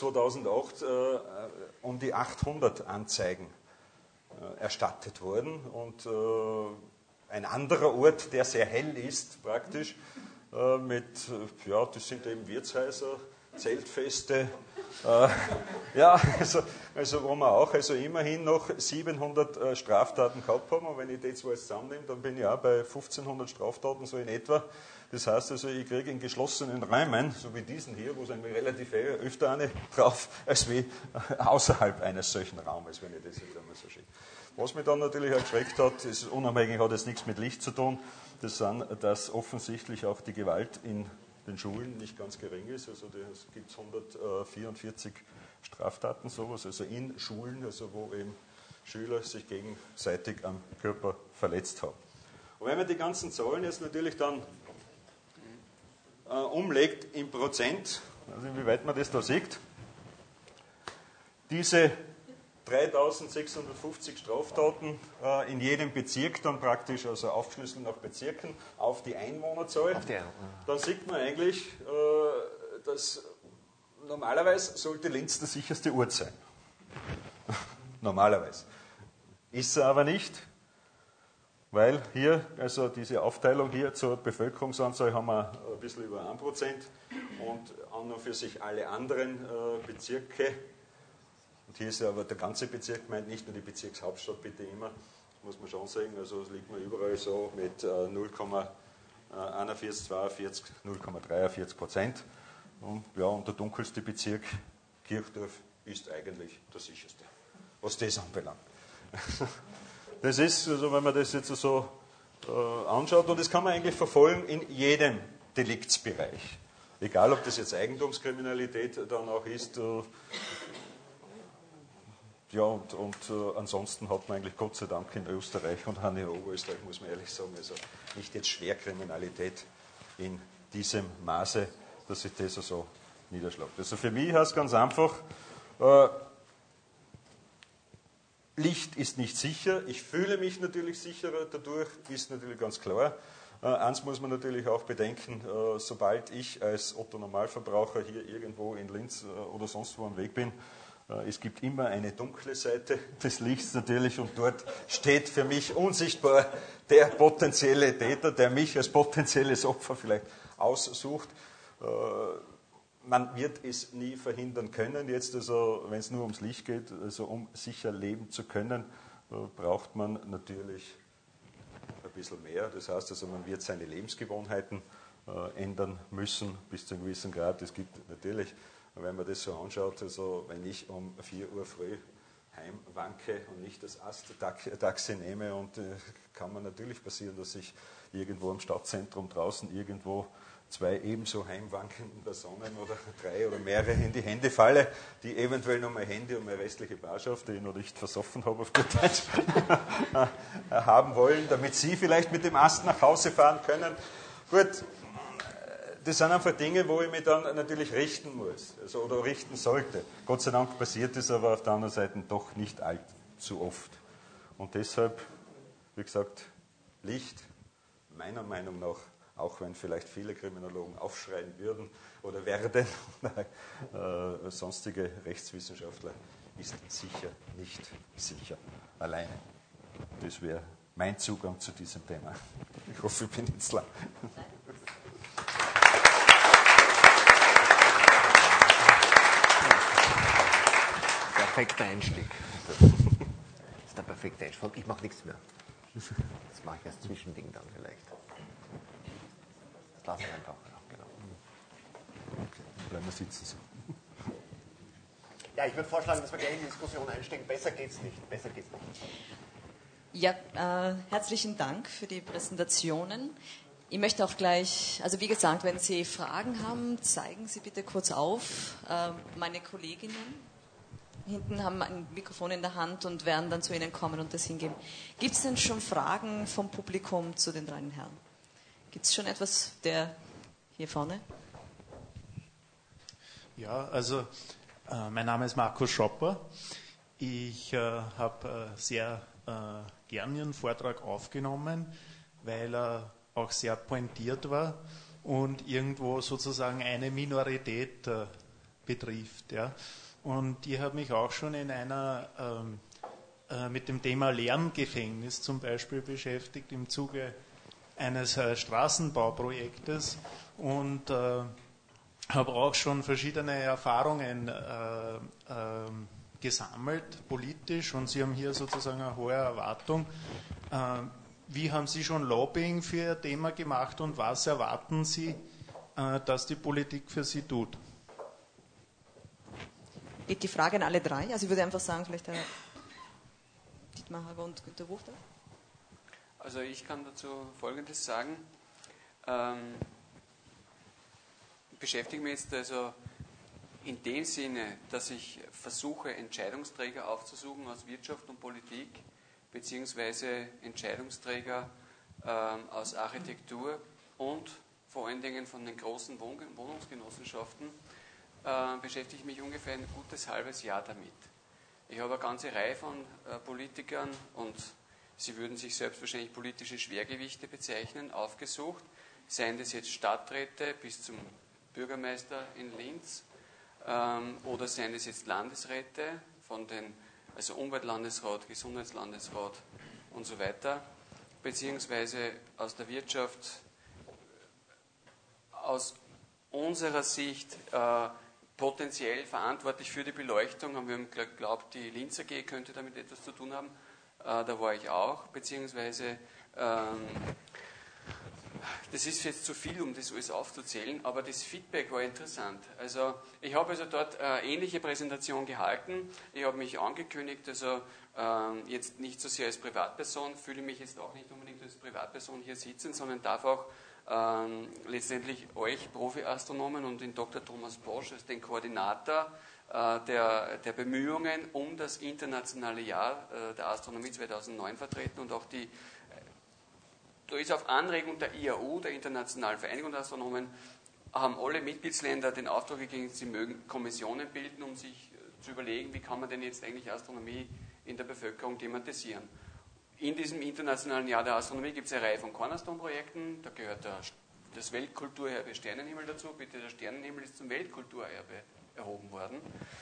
um die 800 Anzeigen erstattet worden. Und ein anderer Ort, der sehr hell ist praktisch, ja, das sind eben Wirtshäuser, Zeltfeste, ja, also wo wir auch also immerhin noch 700 Straftaten gehabt haben. Und wenn ich die 2 jetzt zusammennehme, dann bin ich auch bei 1500 Straftaten so in etwa. Das heißt also, ich kriege in geschlossenen Räumen, so wie diesen hier, wo es eigentlich relativ öfter eine drauf, als wie außerhalb eines solchen Raumes, wenn ich das jetzt einmal so schicke. Was mich dann natürlich erschreckt hat, ist unabhängig, hat es nichts mit Licht zu tun, dass offensichtlich auch die Gewalt in den Schulen nicht ganz gering ist. Also es gibt 144 Straftaten, sowas, also in Schulen, also wo eben Schüler sich gegenseitig am Körper verletzt haben. Und wenn man die ganzen Zahlen jetzt natürlich dann umlegt in Prozent, also inwieweit man das da sieht, diese 3650 Straftaten in jedem Bezirk dann praktisch, also aufgeschlüsselt nach Bezirken, auf die Einwohnerzahl, dann sieht man eigentlich, dass normalerweise sollte Linz der sicherste Ort sein. Normalerweise. Ist er aber nicht, weil hier, also diese Aufteilung hier zur Bevölkerungsanzahl haben wir ein bisschen über 1% und an und für sich alle anderen Bezirke. Und hier ist ja aber der ganze Bezirk gemeint, nicht nur die Bezirkshauptstadt, bitte immer, muss man schon sagen. Also es liegt man überall so mit 0,41, 42, 0,43%. Und, ja, und der dunkelste Bezirk, Kirchdorf, ist eigentlich der sicherste, was das anbelangt. Das ist, also wenn man das jetzt so anschaut, und das kann man eigentlich verfolgen in jedem Deliktsbereich. Egal, ob das jetzt Eigentumskriminalität dann auch ist, ja, und ansonsten hat man eigentlich Gott sei Dank in Österreich und auch in Oberösterreich, muss man ehrlich sagen, also nicht jetzt Schwerkriminalität in diesem Maße, dass sich das so niederschlägt. Also für mich heißt es ganz einfach, Licht ist nicht sicher. Ich fühle mich natürlich sicherer dadurch, ist natürlich ganz klar. Eins muss man natürlich auch bedenken, sobald ich als Otto-Normalverbraucher hier irgendwo in Linz oder sonst wo am Weg bin, es gibt immer eine dunkle Seite des Lichts natürlich und dort steht für mich unsichtbar der potenzielle Täter, der mich als potenzielles Opfer vielleicht aussucht. Man wird es nie verhindern können. Jetzt also, wenn es nur ums Licht geht, also um sicher leben zu können, braucht man natürlich ein bisschen mehr. Das heißt also, man wird seine Lebensgewohnheiten ändern müssen bis zu einem gewissen Grad. Es gibt natürlich, wenn man das so anschaut, also wenn ich um 4 Uhr früh heimwanke und nicht das Ast-Taxi nehme, und kann man natürlich passieren, dass ich irgendwo im Stadtzentrum draußen irgendwo 2 ebenso heimwankenden Personen oder 3 oder mehrere in die Hände falle, die eventuell noch mein Handy und meine restliche Barschaft, die ich noch nicht versoffen habe auf gut Deutsch, haben wollen, damit sie vielleicht mit dem Ast nach Hause fahren können. Gut, das sind einfach Dinge, wo ich mich dann natürlich richten muss, also, oder richten sollte. Gott sei Dank passiert es aber auf der anderen Seite doch nicht allzu oft. Und deshalb, wie gesagt, Licht, meiner Meinung nach, auch wenn vielleicht viele Kriminologen aufschreien würden oder werden, sonstige Rechtswissenschaftler, ist sicher nicht sicher alleine. Das wäre mein Zugang zu diesem Thema. Ich hoffe, ich bin jetzt lang. Perfekter Einstieg. Das ist der perfekte Einstieg. Ich mache nichts mehr. Das mache ich als Zwischending dann vielleicht. Das lasse ich einfach. Genau. Okay, dann bleiben wir sitzen so. Ja, ich würde vorschlagen, dass wir gleich in die Diskussion einsteigen. Besser geht's nicht. Besser geht's nicht. Ja, herzlichen Dank für die Präsentationen. Ich möchte auch gleich, also wie gesagt, wenn Sie Fragen haben, zeigen Sie bitte kurz auf. Meine Kolleginnen hinten haben ein Mikrofon in der Hand und werden dann zu Ihnen kommen und das hingeben. Gibt es denn schon Fragen vom Publikum zu den 3 Herren? Gibt es schon etwas, der hier vorne? Ja, also mein Name ist Markus Schopper. Ich habe sehr gern Ihren Vortrag aufgenommen, weil er auch sehr pointiert war und irgendwo sozusagen eine Minorität betrifft. Ja. Und ich habe mich auch schon in einer mit dem Thema Lerngefängnis zum Beispiel beschäftigt im Zuge eines Straßenbauprojektes und habe auch schon verschiedene Erfahrungen gesammelt, politisch, und Sie haben hier sozusagen eine hohe Erwartung. Wie haben Sie schon Lobbying für Ihr Thema gemacht und was erwarten Sie, dass die Politik für Sie tut? Geht die Frage an alle 3? Also ich würde einfach sagen, vielleicht Herr Dietmar Haber und Günter Wuchter. Also ich kann dazu Folgendes sagen. Ich beschäftige mich jetzt also in dem Sinne, dass ich versuche, Entscheidungsträger aufzusuchen aus Wirtschaft und Politik, beziehungsweise Entscheidungsträger aus Architektur und vor allen Dingen von den großen Wohnungsgenossenschaften, beschäftige ich mich ungefähr ein gutes halbes Jahr damit. Ich habe eine ganze Reihe von Politikern, und sie würden sich selbst wahrscheinlich politische Schwergewichte bezeichnen, aufgesucht, seien das jetzt Stadträte bis zum Bürgermeister in Linz, oder seien das jetzt Landesräte, also Umweltlandesrat, Gesundheitslandesrat und so weiter, beziehungsweise aus der Wirtschaft, aus unserer Sicht potenziell verantwortlich für die Beleuchtung, haben wir geglaubt, die Linz AG könnte damit etwas zu tun haben. Da war ich auch, beziehungsweise das ist jetzt zu viel, um das alles aufzuzählen, aber das Feedback war interessant. Also ich habe also dort eine ähnliche Präsentation gehalten. Ich habe mich angekündigt, also jetzt nicht so sehr als Privatperson, fühle mich jetzt auch nicht unbedingt als Privatperson hier sitzen, sondern darf auch letztendlich euch Profi-Astronomen und den Dr. Thomas Bosch als den Koordinator der Bemühungen um das internationale Jahr der Astronomie 2009 vertreten, und auch da ist auf Anregung der IAU, der Internationalen Vereinigung der Astronomen, haben alle Mitgliedsländer den Auftrag gegeben, sie mögen Kommissionen bilden, um sich zu überlegen, wie kann man denn jetzt eigentlich Astronomie in der Bevölkerung thematisieren. In diesem internationalen Jahr der Astronomie gibt es eine Reihe von Cornerstone-Projekten, da gehört das Weltkulturerbe Sternenhimmel dazu. Bitte, der Sternenhimmel ist zum Weltkulturerbe erhoben worden.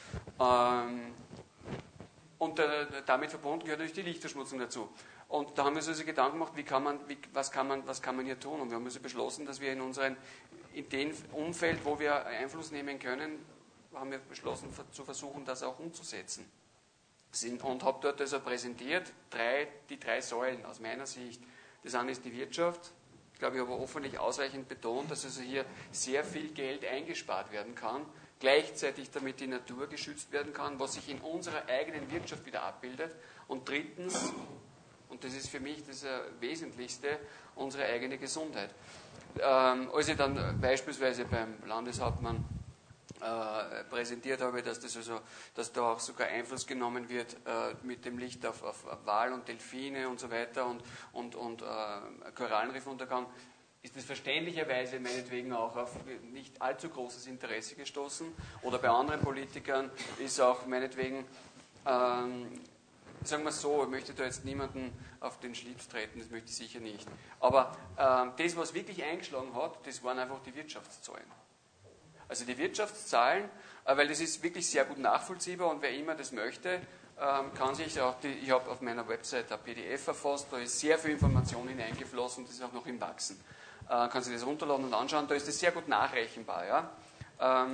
Und damit verbunden gehört natürlich die Lichtverschmutzung dazu. Und da haben wir uns also Gedanken gemacht, was kann man hier tun? Und wir haben also beschlossen, dass wir in dem Umfeld, wo wir Einfluss nehmen können, haben wir beschlossen, zu versuchen, das auch umzusetzen. Und habe dort also präsentiert, die drei Säulen aus meiner Sicht. Das eine ist die Wirtschaft. Ich glaube, ich habe hoffentlich ausreichend betont, dass also hier sehr viel Geld eingespart werden kann, gleichzeitig damit die Natur geschützt werden kann, was sich in unserer eigenen Wirtschaft wieder abbildet. Und drittens, und das ist für mich das Wesentlichste, unsere eigene Gesundheit. Als ich dann beispielsweise beim Landeshauptmann präsentiert habe, dass da auch sogar Einfluss genommen wird mit dem Licht auf Wal und Delfine und so weiter und Korallenriffuntergang, ist das verständlicherweise meinetwegen auch auf nicht allzu großes Interesse gestoßen. Oder bei anderen Politikern ist auch meinetwegen, sagen wir so, ich möchte da jetzt niemanden auf den Schlips treten, das möchte ich sicher nicht. Aber das, was wirklich eingeschlagen hat, das waren einfach die Wirtschaftszahlen. Also die Wirtschaftszahlen, weil das ist wirklich sehr gut nachvollziehbar und wer immer das möchte, kann sich auch, ich habe auf meiner Website ein PDF verfasst, da ist sehr viel Information hineingeflossen, das ist auch noch im Wachsen. Kann sich das runterladen und anschauen, da ist das sehr gut nachrechenbar. Ja?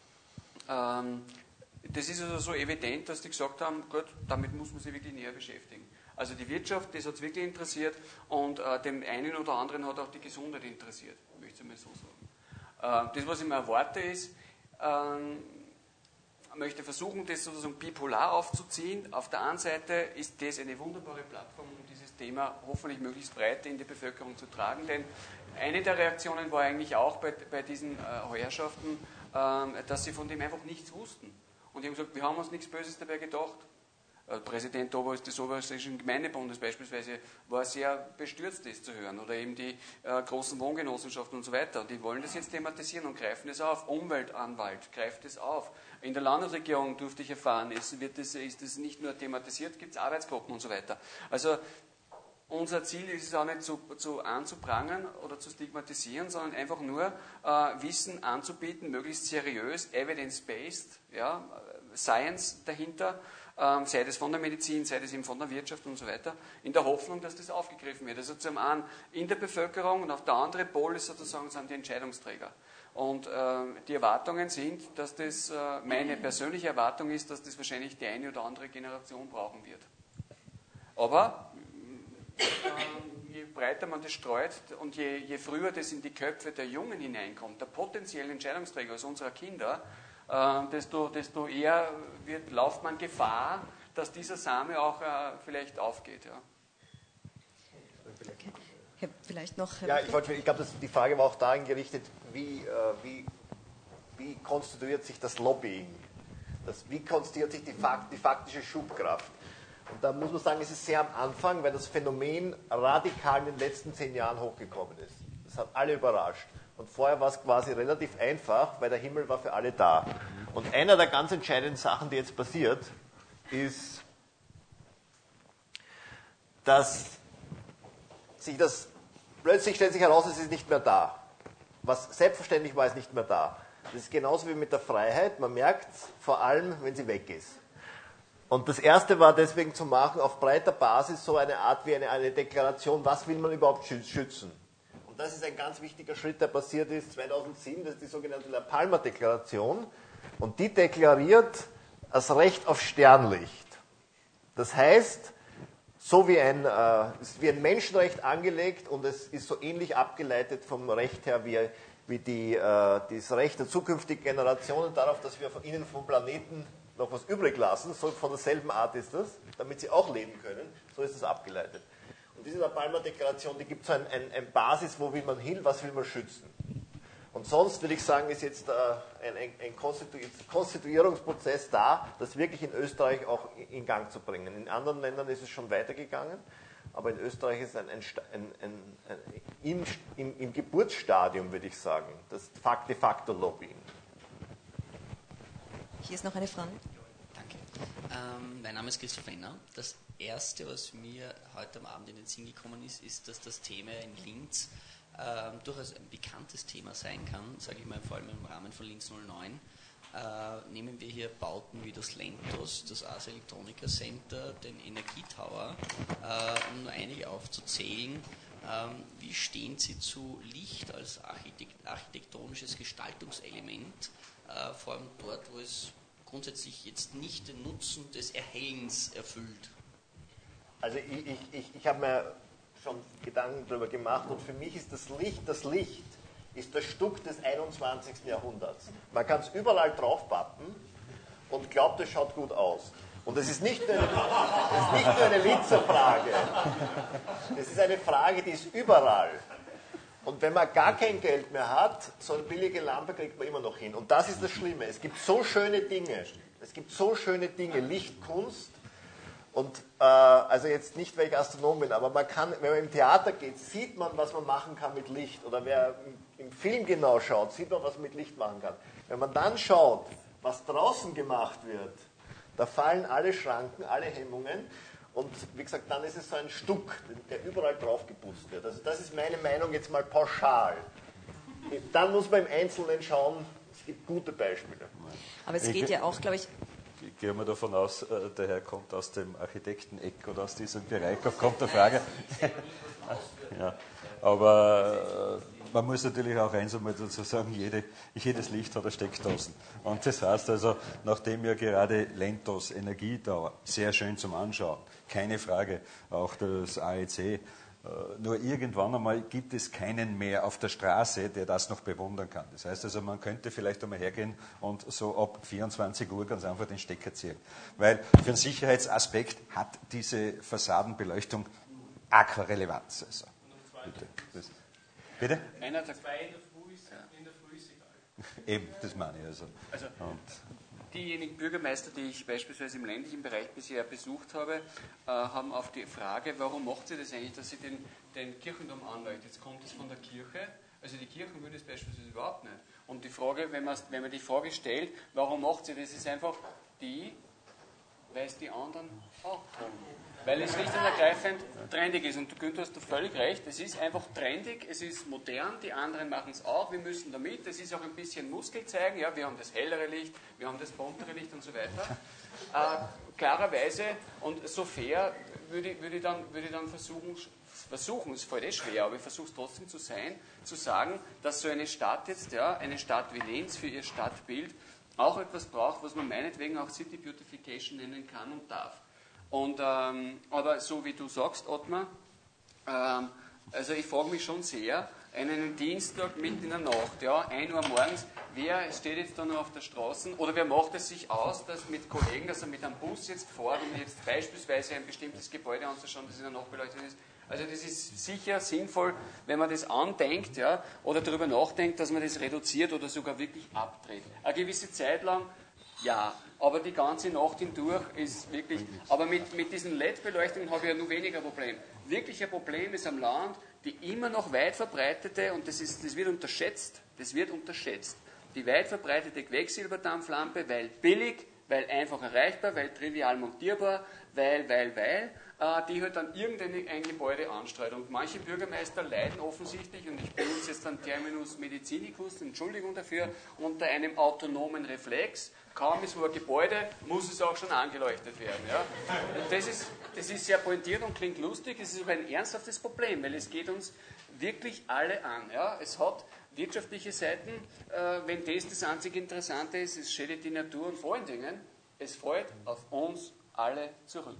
Das ist also so evident, dass die gesagt haben, gut, damit muss man sich wirklich näher beschäftigen. Also die Wirtschaft, das hat es wirklich interessiert und dem einen oder anderen hat auch die Gesundheit interessiert, möchte ich mal so sagen. Das, was ich mir erwarte, ist, ich möchte versuchen, das sozusagen bipolar aufzuziehen. Auf der einen Seite ist das eine wunderbare Plattform, um dieses Thema hoffentlich möglichst breit in die Bevölkerung zu tragen, denn eine der Reaktionen war eigentlich auch bei diesen Herrschaften, dass sie von dem einfach nichts wussten. Und die haben gesagt, wir haben uns nichts Böses dabei gedacht. Der Präsident des Oberösterreichischen Gemeindebundes beispielsweise war sehr bestürzt, das zu hören. Oder eben die großen Wohngenossenschaften und so weiter. Und die wollen das jetzt thematisieren und greifen es auf. Umweltanwalt greift es auf. In der Landesregierung durfte ich erfahren, ist das nicht nur thematisiert, gibt es Arbeitsgruppen und so weiter. Also unser Ziel ist es auch nicht zu anzuprangern oder zu stigmatisieren, sondern einfach nur Wissen anzubieten, möglichst seriös, evidence-based, ja, Science dahinter, sei das von der Medizin, sei das eben von der Wirtschaft und so weiter, in der Hoffnung, dass das aufgegriffen wird. Also zum einen in der Bevölkerung und auf der anderen Pol ist sozusagen sind die Entscheidungsträger. Und die Erwartungen sind, dass das, meine persönliche Erwartung ist, dass das wahrscheinlich die eine oder andere Generation brauchen wird. Aber je breiter man das streut und je früher das in die Köpfe der Jungen hineinkommt, der potenziellen Entscheidungsträger, also unserer Kinder, desto eher läuft man Gefahr, dass dieser Same auch vielleicht aufgeht. Ja. Okay. Vielleicht noch. Ja, ich glaube, die Frage war auch dahin gerichtet, wie konstituiert sich das Lobbying? Wie konstituiert sich die faktische Schubkraft? Und da muss man sagen, es ist sehr am Anfang, weil das Phänomen radikal in den letzten 10 Jahren hochgekommen ist. Das hat alle überrascht. Und vorher war es quasi relativ einfach, weil der Himmel war für alle da. Und einer der ganz entscheidenden Sachen, die jetzt passiert, ist, dass plötzlich stellt sich heraus, es ist nicht mehr da. Was selbstverständlich war, ist nicht mehr da. Das ist genauso wie mit der Freiheit. Man merkt es vor allem, wenn sie weg ist. Und das Erste war deswegen zu machen, auf breiter Basis so eine Art wie eine Deklaration, was will man überhaupt schützen. Und das ist ein ganz wichtiger Schritt, der passiert ist 2007, das ist die sogenannte La Palma-Deklaration. Und die deklariert das Recht auf Sternlicht. Das heißt, so wie ein Menschenrecht angelegt und es ist so ähnlich abgeleitet vom Recht her wie das Recht der zukünftigen Generationen darauf, dass wir von ihnen vom Planeten noch was übrig lassen, so von derselben Art ist das, damit sie auch leben können, so ist das abgeleitet. Und diese La Palma-Deklaration, die gibt so eine Basis, wo will man hin, was will man schützen. Und sonst würde ich sagen, ist jetzt ein Konstituierungsprozess da, das wirklich in Österreich auch in Gang zu bringen. In anderen Ländern ist es schon weitergegangen, aber in Österreich ist es im Geburtsstadium, würde ich sagen, das de facto Lobbying. Hier ist noch eine Frage. Danke. Mein Name ist Christoph Enner. Das Erste, was mir heute am Abend in den Sinn gekommen ist, ist, dass das Thema in Linz durchaus ein bekanntes Thema sein kann, sage ich mal, vor allem im Rahmen von Linz 09. Nehmen wir hier Bauten wie das Lentos, das Ars Electronica Center, den Energietower, um nur einige aufzuzählen. Wie stehen Sie zu Licht als architektonisches Gestaltungselement, vor allem dort, wo es grundsätzlich jetzt nicht den Nutzen des Erhellens erfüllt? Also ich habe mir schon Gedanken darüber gemacht und für mich ist das Licht ist das Stück des 21. Jahrhunderts. Man kann es überall draufpappen und glaubt, es schaut gut aus. Und das ist nicht nur eine Linzer Frage. Das ist eine Frage, die ist überall. Und wenn man gar kein Geld mehr hat, so eine billige Lampe kriegt man immer noch hin. Und das ist das Schlimme. Es gibt so schöne Dinge. Lichtkunst. Und also jetzt nicht, weil ich Astronom bin, aber man kann, wenn man im Theater geht, sieht man, was man machen kann mit Licht. Oder wer im Film genau schaut, sieht man, was man mit Licht machen kann. Wenn man dann schaut, was draußen gemacht wird, da fallen alle Schranken, alle Hemmungen. Und wie gesagt, dann ist es so ein Stuck, der überall drauf geputzt wird. Also das ist meine Meinung jetzt mal pauschal. Dann muss man im Einzelnen schauen, es gibt gute Beispiele. Aber es geht ja auch, glaube ich... Ich gehe mal davon aus, der Herr kommt aus dem Architekten-Eck oder aus diesem Bereich, kommt der Frage. Ja, aber man muss natürlich auch eins einmal dazu sagen, jedes Licht hat eine Steckdosen. Und das heißt also, nachdem ja gerade Lentos Energiedauer sehr schön zum Anschauen, keine Frage, auch das AEC, nur irgendwann einmal gibt es keinen mehr auf der Straße, der das noch bewundern kann. Das heißt also, man könnte vielleicht einmal hergehen und so ab 24 Uhr ganz einfach den Stecker ziehen. Weil für den Sicherheitsaspekt hat diese Fassadenbeleuchtung auch keine Relevanz. Also, bitte? Einer der zwei in der Früh ist egal. Eben, das meine ich also. Diejenigen Bürgermeister, die ich beispielsweise im ländlichen Bereich bisher besucht habe, haben auf die Frage, warum macht sie das eigentlich, dass sie den Kirchenturm anleuchtet. Jetzt kommt es von der Kirche, also die Kirchen würde es beispielsweise überhaupt nicht. Und die Frage, wenn man die Frage stellt, warum macht sie das, ist einfach weil es die anderen auch tun. Weil es schlicht und ergreifend trendig ist. Und Günther, hast du völlig recht, es ist einfach trendig, es ist modern, die anderen machen es auch, wir müssen damit, es ist auch ein bisschen Muskel zeigen, ja, wir haben das hellere Licht, wir haben das buntere Licht und so weiter. Klarerweise, und so fair würde ich dann versuchen, es fällt schwer, aber ich versuche es trotzdem zu sagen, dass so eine Stadt jetzt, ja, eine Stadt wie Linz für ihr Stadtbild auch etwas braucht, was man meinetwegen auch City Beautification nennen kann und darf. Und, aber so wie du sagst, Ottmar, also ich frage mich schon sehr, einen Dienstag mitten in der Nacht, ja, 1 Uhr morgens, wer steht jetzt da noch auf der Straße oder wer macht es sich aus, dass mit Kollegen, dass er mit einem Bus jetzt fährt, um jetzt beispielsweise ein bestimmtes Gebäude anzuschauen, das in der Nacht beleuchtet ist. Also das ist sicher sinnvoll, wenn man das andenkt, ja, oder darüber nachdenkt, dass man das reduziert oder sogar wirklich abdreht. Eine gewisse Zeit lang, ja, aber die ganze Nacht hindurch ist wirklich... Aber mit diesen LED-Beleuchtungen habe ich ja nur weniger Problem. Wirklich ein Problem ist am Land, die immer noch weit verbreitete, und das wird unterschätzt, die weit verbreitete Quecksilberdampflampe, weil billig, weil einfach erreichbar, weil trivial montierbar, weil, die halt dann irgendein Gebäude anstreut. Und manche Bürgermeister leiden offensichtlich, und ich benutze jetzt einen Terminus medizinicus, Entschuldigung dafür, unter einem autonomen Reflex. Kaum ist wo ein Gebäude, muss es auch schon angeleuchtet werden. Ja? Das ist sehr pointiert und klingt lustig, es ist aber ein ernsthaftes Problem, weil es geht uns wirklich alle an. Ja? Es hat wirtschaftliche Seiten, wenn das einzige Interessante ist, es schädigt die Natur und vor allen Dingen, es fällt auf uns alle zurück.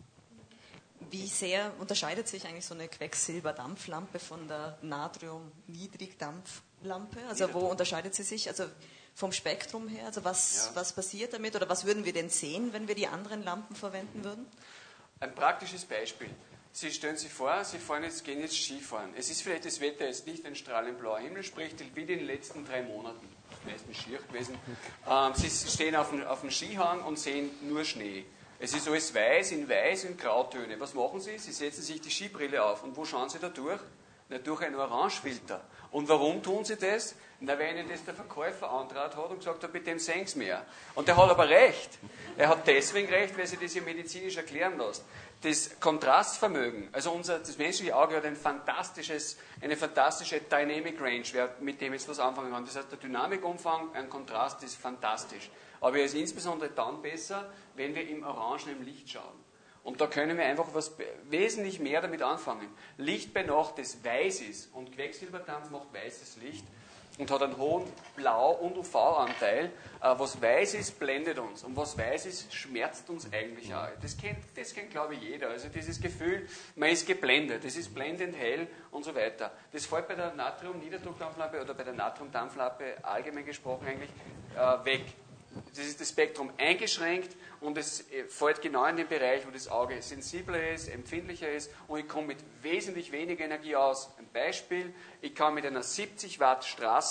Wie sehr unterscheidet sich eigentlich so eine Quecksilberdampflampe von der Natrium-Niedrigdampflampe? Also wo unterscheidet sie sich? Also vom Spektrum her? Also was passiert damit? Oder was würden wir denn sehen, wenn wir die anderen Lampen verwenden würden? Ein praktisches Beispiel. Sie stellen sich vor, Sie gehen jetzt Skifahren. Es ist vielleicht das Wetter jetzt nicht ein strahlend blauer Himmel, sprich wie in den letzten 3 Monaten. Meistens schier gewesen. Sie stehen auf dem Skihang und sehen nur Schnee. Es ist alles weiß in Grautöne. Was machen Sie? Sie setzen sich die Skibrille auf. Und wo schauen Sie da durch? Na, durch einen Orangefilter. Und warum tun sie das? Na, weil ihnen das der Verkäufer antrat hat und gesagt hat, mit dem sehen sie mehr. Und der hat aber recht. Er hat deswegen recht, weil sie das ja medizinisch erklären lässt. Das Kontrastvermögen, also das menschliche Auge hat eine fantastische Dynamic Range, mit dem jetzt was anfangen kann. Das heißt, der Dynamikumfang, ein Kontrast ist fantastisch. Aber er ist insbesondere dann besser, wenn wir im orangenen Licht schauen. Und da können wir einfach wesentlich mehr damit anfangen. Licht bei Nacht, das weiß ist, und Quecksilberdampf macht weißes Licht und hat einen hohen Blau- und UV-Anteil. Was weiß ist, blendet uns. Und was weiß ist, schmerzt uns eigentlich auch. Das kennt, glaube ich, jeder. Also dieses Gefühl, man ist geblendet, es ist blendend hell und so weiter. Das fällt bei der Natrium-Niederdruckdampflampe oder bei der Natriumdampflampe allgemein gesprochen eigentlich weg. Das ist das Spektrum eingeschränkt und es fällt genau in den Bereich, wo das Auge sensibler ist, empfindlicher ist und ich komme mit wesentlich weniger Energie aus. Ein Beispiel, ich kann mit einer 70 Watt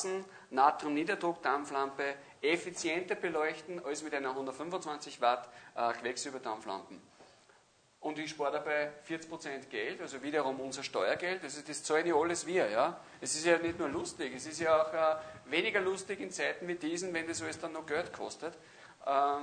Straßen-Natrium-Niederdruckdampflampe effizienter beleuchten als mit einer 125 Watt Quecksilberdampflampe. Und ich spare dabei 40% Geld, also wiederum unser Steuergeld. Also das zahlen ja alles wir. Ja? Es ist ja nicht nur lustig, es ist ja auch weniger lustig in Zeiten wie diesen, wenn das alles dann noch Geld kostet. Ja,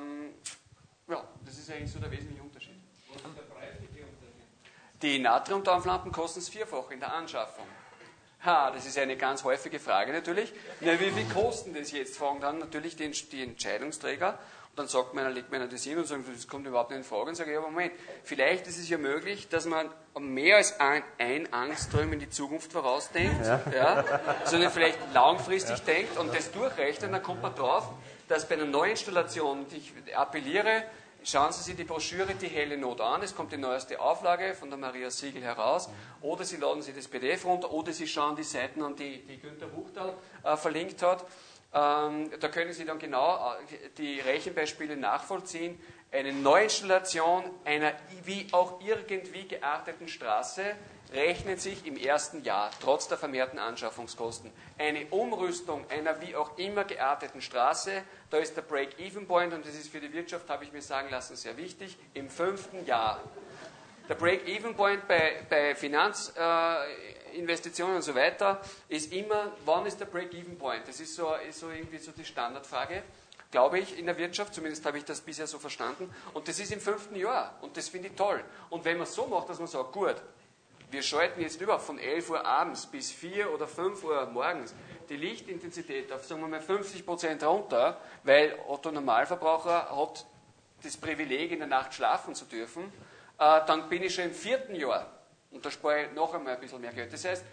das ist eigentlich so der wesentliche Unterschied. Was ist der preisliche Unterschied? Die Natriumdampflampen kosten es 4-fach in der Anschaffung. Das ist eine ganz häufige Frage natürlich. Na, wie viel kosten das jetzt? Fragen dann natürlich die Entscheidungsträger. Und dann sagt man, legt man das hin und sagt, das kommt überhaupt nicht in Frage. Und sage ich, aber Moment, vielleicht ist es ja möglich, dass man mehr als ein Angstrom in die Zukunft vorausdenkt, sondern vielleicht langfristig denkt und das durchrechnet. Und dann kommt man drauf, dass bei einer Neuinstallation, und ich appelliere, schauen Sie sich die Broschüre Die helle Not an, es kommt die neueste Auflage von der Maria Siegel heraus, oder Sie laden sich das PDF runter, oder Sie schauen die Seiten an, die Günter Buchtal verlinkt hat. Da können Sie dann genau die Rechenbeispiele nachvollziehen. Eine Neuinstallation einer wie auch irgendwie gearteten Straße rechnet sich im ersten Jahr, trotz der vermehrten Anschaffungskosten. Eine Umrüstung einer wie auch immer gearteten Straße, da ist der Break-Even-Point, und das ist für die Wirtschaft, habe ich mir sagen lassen, sehr wichtig, im 5. Jahr. Der Break-Even-Point bei Finanzinvestitionen und so weiter ist immer, wann ist der Break-Even-Point? Das ist so irgendwie so die Standardfrage, glaube ich, in der Wirtschaft. Zumindest habe ich das bisher so verstanden. Und das ist im 5. Jahr. Und das finde ich toll. Und wenn man es so macht, dass man sagt, gut, wir schalten jetzt überhaupt von 11 Uhr abends bis 4 oder 5 Uhr morgens die Lichtintensität auf, sagen wir mal, 50% runter, weil Otto Normalverbraucher hat das Privileg, in der Nacht schlafen zu dürfen, dann bin ich schon im 4. Jahr und da spare ich noch einmal ein bisschen mehr Geld. Das heißt,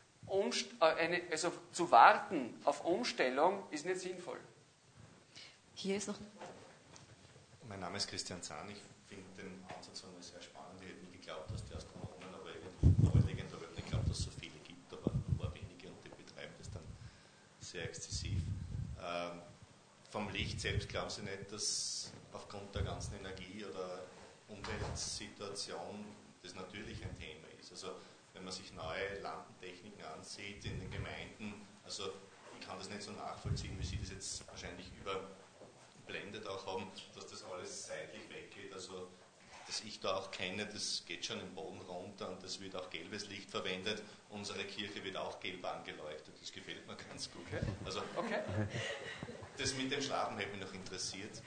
zu warten auf Umstellung ist nicht sinnvoll. Hier ist noch... Mein Name ist Christian Zahn. Ich finde den Ansatz sehr spannend. Ich hätte nie geglaubt, dass die Astronomen, aber irgendwie in der Welt nicht geglaubt, dass es so viele gibt, aber nur ein paar wenige und die betreiben das dann sehr exzessiv. Vom Licht selbst glauben Sie nicht, dass aufgrund der ganzen Energie oder Umweltsituation das natürlich ein Thema ist. Also wenn man sich neue Lampentechniken ansieht in den Gemeinden, also ich kann das nicht so nachvollziehen, wie Sie das jetzt wahrscheinlich überblendet auch haben, dass das alles seitlich weggeht. Also das ich da auch kenne, das geht schon im Boden runter und das wird auch gelbes Licht verwendet. Unsere Kirche wird auch gelb angeleuchtet. Das gefällt mir ganz gut. Okay. Also das mit dem Schlafen hätte mich noch interessiert.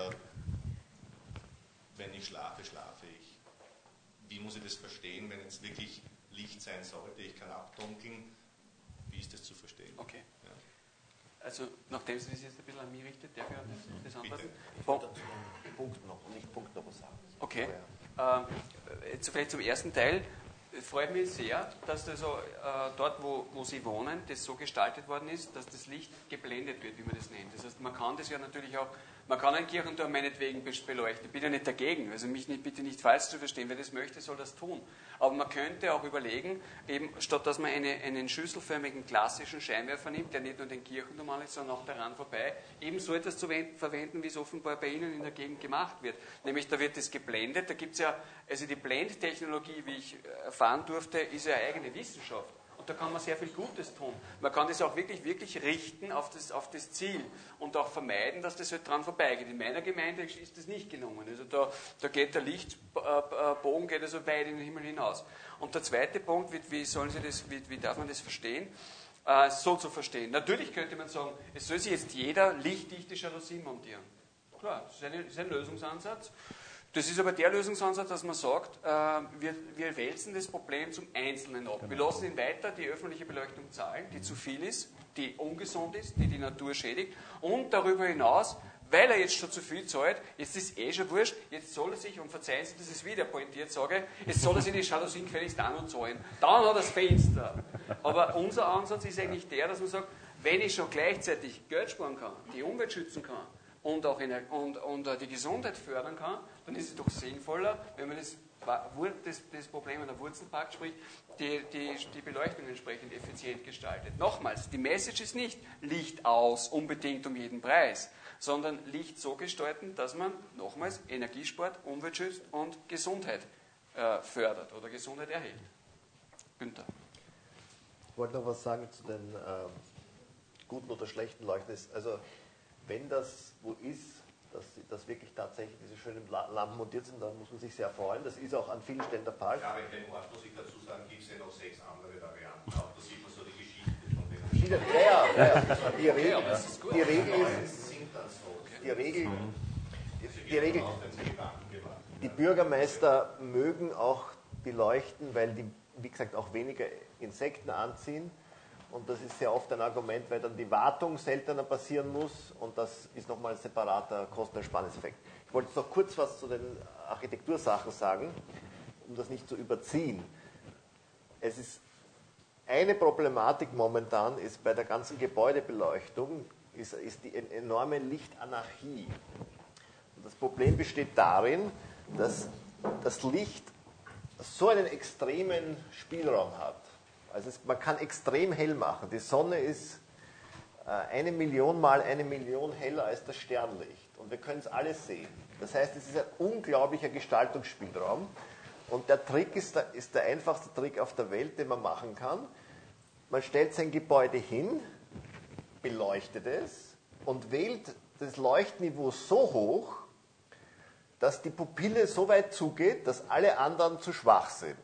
Wenn ich schlafe, schlafe ich. Wie muss ich das verstehen, wenn jetzt wirklich Licht sein sollte? Ich kann abdunkeln. Wie ist das zu verstehen? Okay. Ja. Also, nachdem Sie das jetzt ein bisschen an mich richtet, darf ich das antworten? Ich wollte dazu einen Punkt noch was sagen. Okay. Vielleicht zum ersten Teil. Es freut mich sehr, dass also, dort, wo Sie wohnen, das so gestaltet worden ist, dass das Licht geblendet wird, wie man das nennt. Das heißt, man kann das ja natürlich auch, man kann einen Kirchenturm meinetwegen beleuchten. Ich bin ja nicht dagegen, also mich bitte nicht falsch zu verstehen. Wer das möchte, soll das tun. Aber man könnte auch überlegen, eben statt dass man einen schüsselförmigen klassischen Scheinwerfer nimmt, der nicht nur den Kirchenturm anlegt, sondern auch daran vorbei, eben so etwas zu verwenden, wie es offenbar bei Ihnen in der Gegend gemacht wird. Nämlich da wird das geblendet, da gibt es ja, also die Blendtechnologie, wie ich erfahren durfte, ist ja eine eigene Wissenschaft. Und da kann man sehr viel Gutes tun. Man kann das auch wirklich richten auf das Ziel und auch vermeiden, dass das halt dran vorbeigeht. In meiner Gemeinde ist das nicht gelungen. Also da geht der Lichtbogen geht also weit in den Himmel hinaus. Und der zweite Punkt, wie darf man das verstehen? So zu verstehen. Natürlich könnte man sagen, es soll sich jetzt jeder lichtdichte Jalousien montieren. Klar, das ist ein Lösungsansatz. Das ist aber der Lösungsansatz, dass man sagt, wir wälzen das Problem zum Einzelnen ab. Wir lassen ihn weiter die öffentliche Beleuchtung zahlen, die zu viel ist, die ungesund ist, die die Natur schädigt. Und darüber hinaus, weil er jetzt schon zu viel zahlt, jetzt ist es schon wurscht, jetzt soll er sich, und verzeihen Sie, dass ich es wieder pointiert sage, jetzt soll er sich die Jalousien gefälligst auch noch zahlen. Dann hat er das Fenster. Aber unser Ansatz ist eigentlich der, dass man sagt, wenn ich schon gleichzeitig Geld sparen kann, die Umwelt schützen kann und auch die Gesundheit fördern kann, dann ist es doch sinnvoller, wenn man das Problem an der Wurzel packt, sprich die Beleuchtung entsprechend effizient gestaltet. Nochmals, die Message ist nicht Licht aus, unbedingt um jeden Preis, sondern Licht so gestalten, dass man, nochmals, Energiespart, Umwelt schützt und Gesundheit fördert oder Gesundheit erhält. Günther. Ich wollte noch was sagen zu den guten oder schlechten Leuchten. Also wenn das wo ist, dass wirklich tatsächlich diese schönen Lampen montiert sind, dann muss man sich sehr freuen. Das ist auch an vielen Stellen der Fall. Ja, aber in dem Ort muss ich dazu sagen, gibt es ja noch 6 andere Varianten. Auch da sieht man so die Geschichte von den Die Bürgermeister mögen auch die Leuchten, weil die, wie gesagt, auch weniger Insekten anziehen. Und das ist sehr oft ein Argument, weil dann die Wartung seltener passieren muss und das ist nochmal ein separater Kosteneinsparungseffekt. Ich wollte jetzt noch kurz was zu den Architektursachen sagen, um das nicht zu überziehen. Es ist eine Problematik momentan ist bei der ganzen Gebäudebeleuchtung ist die enorme Lichtanarchie. Und das Problem besteht darin, dass das Licht so einen extremen Spielraum hat. Also man kann extrem hell machen. Die Sonne ist 1 Million mal 1 Million heller als das Sternlicht. Und wir können es alles sehen. Das heißt, es ist ein unglaublicher Gestaltungsspielraum. Und der Trick ist der einfachste Trick auf der Welt, den man machen kann. Man stellt sein Gebäude hin, beleuchtet es und wählt das Leuchtniveau so hoch, dass die Pupille so weit zugeht, dass alle anderen zu schwach sind.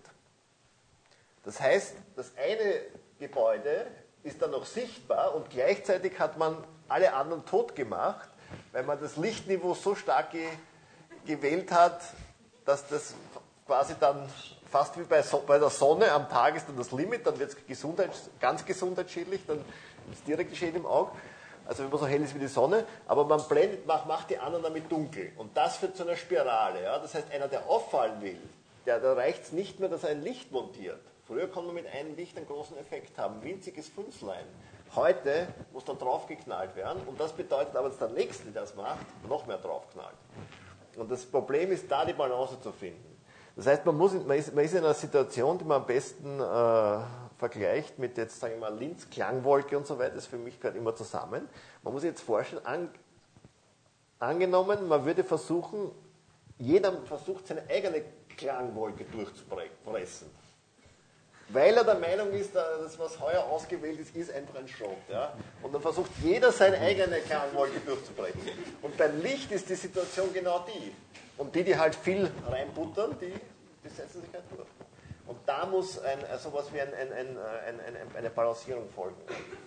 Das heißt, das eine Gebäude ist dann noch sichtbar und gleichzeitig hat man alle anderen tot gemacht, weil man das Lichtniveau so stark gewählt hat, dass das quasi dann fast wie bei der Sonne am Tag ist dann das Limit, dann wird es ganz gesundheitsschädlich, dann ist es direkt die Schäden im Auge, also wenn man so hell ist wie die Sonne, aber man macht die anderen damit dunkel und das führt zu einer Spirale. Ja? Das heißt, einer, der auffallen will, da reicht es nicht mehr, dass er ein Licht montiert. Früher konnte man mit einem Licht einen großen Effekt haben, winziges Fünflein. Heute muss dann draufgeknallt werden und das bedeutet aber, dass der Nächste, der das macht, noch mehr draufknallt. Und das Problem ist, da die Balance zu finden. Das heißt, man ist in einer Situation, die man am besten vergleicht mit jetzt, sagen wir mal, Linz, Klangwolke und so weiter, das für mich gehört immer zusammen. Man muss sich jetzt vorstellen, angenommen, man würde versuchen, jeder versucht, seine eigene Klangwolke durchzupressen. Weil er der Meinung ist, das, was heuer ausgewählt ist einfach ein Schrott. Ja? Und dann versucht jeder seine eigene Klangwolke durchzubrechen. Und beim Licht ist die Situation genau die. Und die halt viel reinbuttern, die setzen sich halt durch. Und da muss sowas wie eine Balancierung folgen.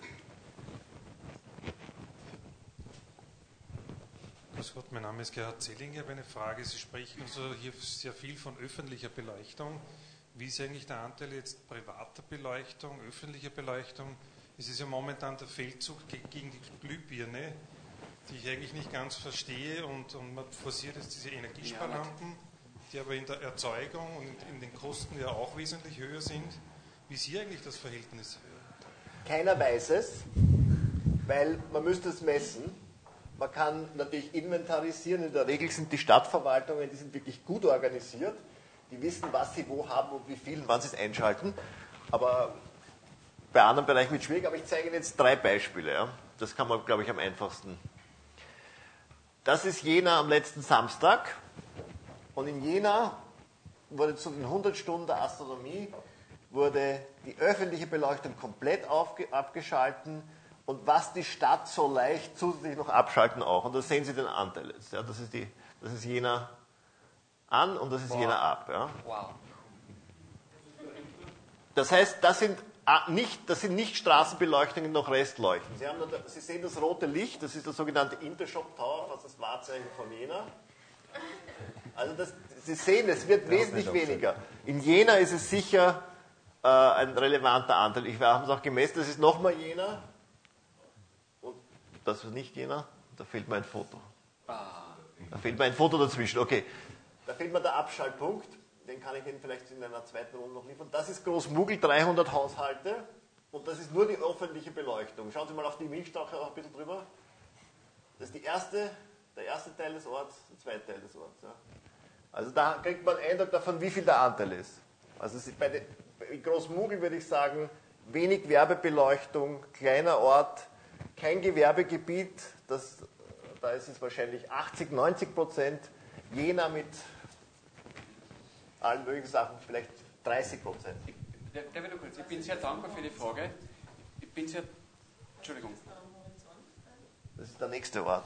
Grüß Gott, mein Name ist Gerhard Zellinger. Ich habe eine Frage. Sie sprechen also hier sehr viel von öffentlicher Beleuchtung. Wie ist eigentlich der Anteil jetzt privater Beleuchtung, öffentlicher Beleuchtung? Es ist ja momentan der Feldzug gegen die Glühbirne, die ich eigentlich nicht ganz verstehe und man forciert jetzt diese Energiesparlampen, die aber in der Erzeugung und in den Kosten ja auch wesentlich höher sind. Wie ist hier eigentlich das Verhältnis? Keiner weiß es, weil man müsste es messen. Man kann natürlich inventarisieren. In der Regel sind die Stadtverwaltungen, die sind wirklich gut organisiert. Die wissen, was sie wo haben und wie viel und wann sie es einschalten. Aber bei anderen Bereichen wird es schwierig. Aber ich zeige Ihnen jetzt 3 Beispiele. Ja. Das kann man, glaube ich, am einfachsten. Das ist Jena am letzten Samstag. Und in Jena wurde zu den 100 Stunden der Astronomie wurde die öffentliche Beleuchtung komplett abgeschalten und was die Stadt so leicht zusätzlich noch abschalten auch. Und da sehen Sie den Anteil jetzt. Ja, das ist jener an und das ist jener ab. Ja. Wow. Das heißt, das sind nicht Straßenbeleuchtungen noch Restleuchten. Sie sehen das rote Licht, das ist der sogenannte Intershop Tower, fast das Wahrzeichen von Jena. Also Sie sehen, es wird wesentlich weniger. In Jena ist es sicher ein relevanter Anteil. Wir haben es auch gemessen, das ist nochmal Jena. Und das ist nicht Jena, da fehlt mir ein Foto. Da fehlt mir ein Foto dazwischen, okay. Da fehlt mir der Abschaltpunkt. Den kann ich Ihnen vielleicht in einer zweiten Runde noch liefern. Das ist Großmugel, 300 Haushalte. Und das ist nur die öffentliche Beleuchtung. Schauen Sie mal auf die Milchstraße auch ein bisschen drüber. Das ist der erste Teil des Orts, der zweite Teil des Orts. Ja. Also da kriegt man einen Eindruck davon, wie viel der Anteil ist. Also in Großmugel würde ich sagen, wenig Werbebeleuchtung, kleiner Ort, kein Gewerbegebiet. Da ist es wahrscheinlich 80-90%. Jena mit allen möglichen Sachen vielleicht 30%. Ich bin sehr dankbar für die Frage. Entschuldigung. Das ist der nächste Ort.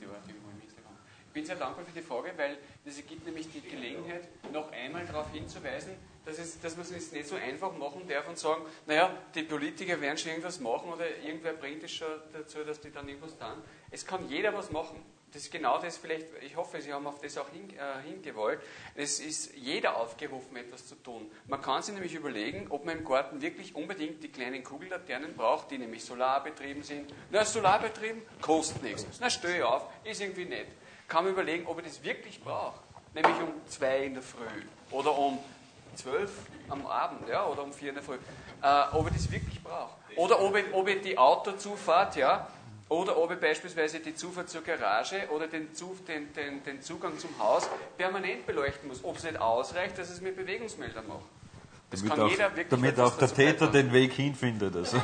Ich bin sehr dankbar für die Frage, weil das gibt nämlich die Gelegenheit, noch einmal darauf hinzuweisen, dass man es nicht so einfach machen darf und sagen, naja, die Politiker werden schon irgendwas machen oder irgendwer bringt es schon dazu, dass die dann irgendwas tun. Es kann jeder was machen. Das ist genau das vielleicht, ich hoffe, Sie haben auf das auch hingewollt. Es ist jeder aufgerufen, etwas zu tun. Man kann sich nämlich überlegen, ob man im Garten wirklich unbedingt die kleinen Kugellaternen braucht, die nämlich solarbetrieben sind. Na, solarbetrieben kostet nichts. Na, stell ich auf, ist irgendwie nett. Kann man überlegen, ob ich das wirklich brauche. Nämlich um 2 in der Früh oder um 12 am Abend, ja, oder um 4 in der Früh. Ob ich das wirklich brauche. Oder ob ich die Autozufahrt, ja, oder ob ich beispielsweise die Zufahrt zur Garage oder den Zugang zum Haus permanent beleuchten muss. Ob es nicht ausreicht, dass es mir Bewegungsmelder macht. Das kann jeder wirklich. Damit auch der Täter den Weg hinfindet. Also.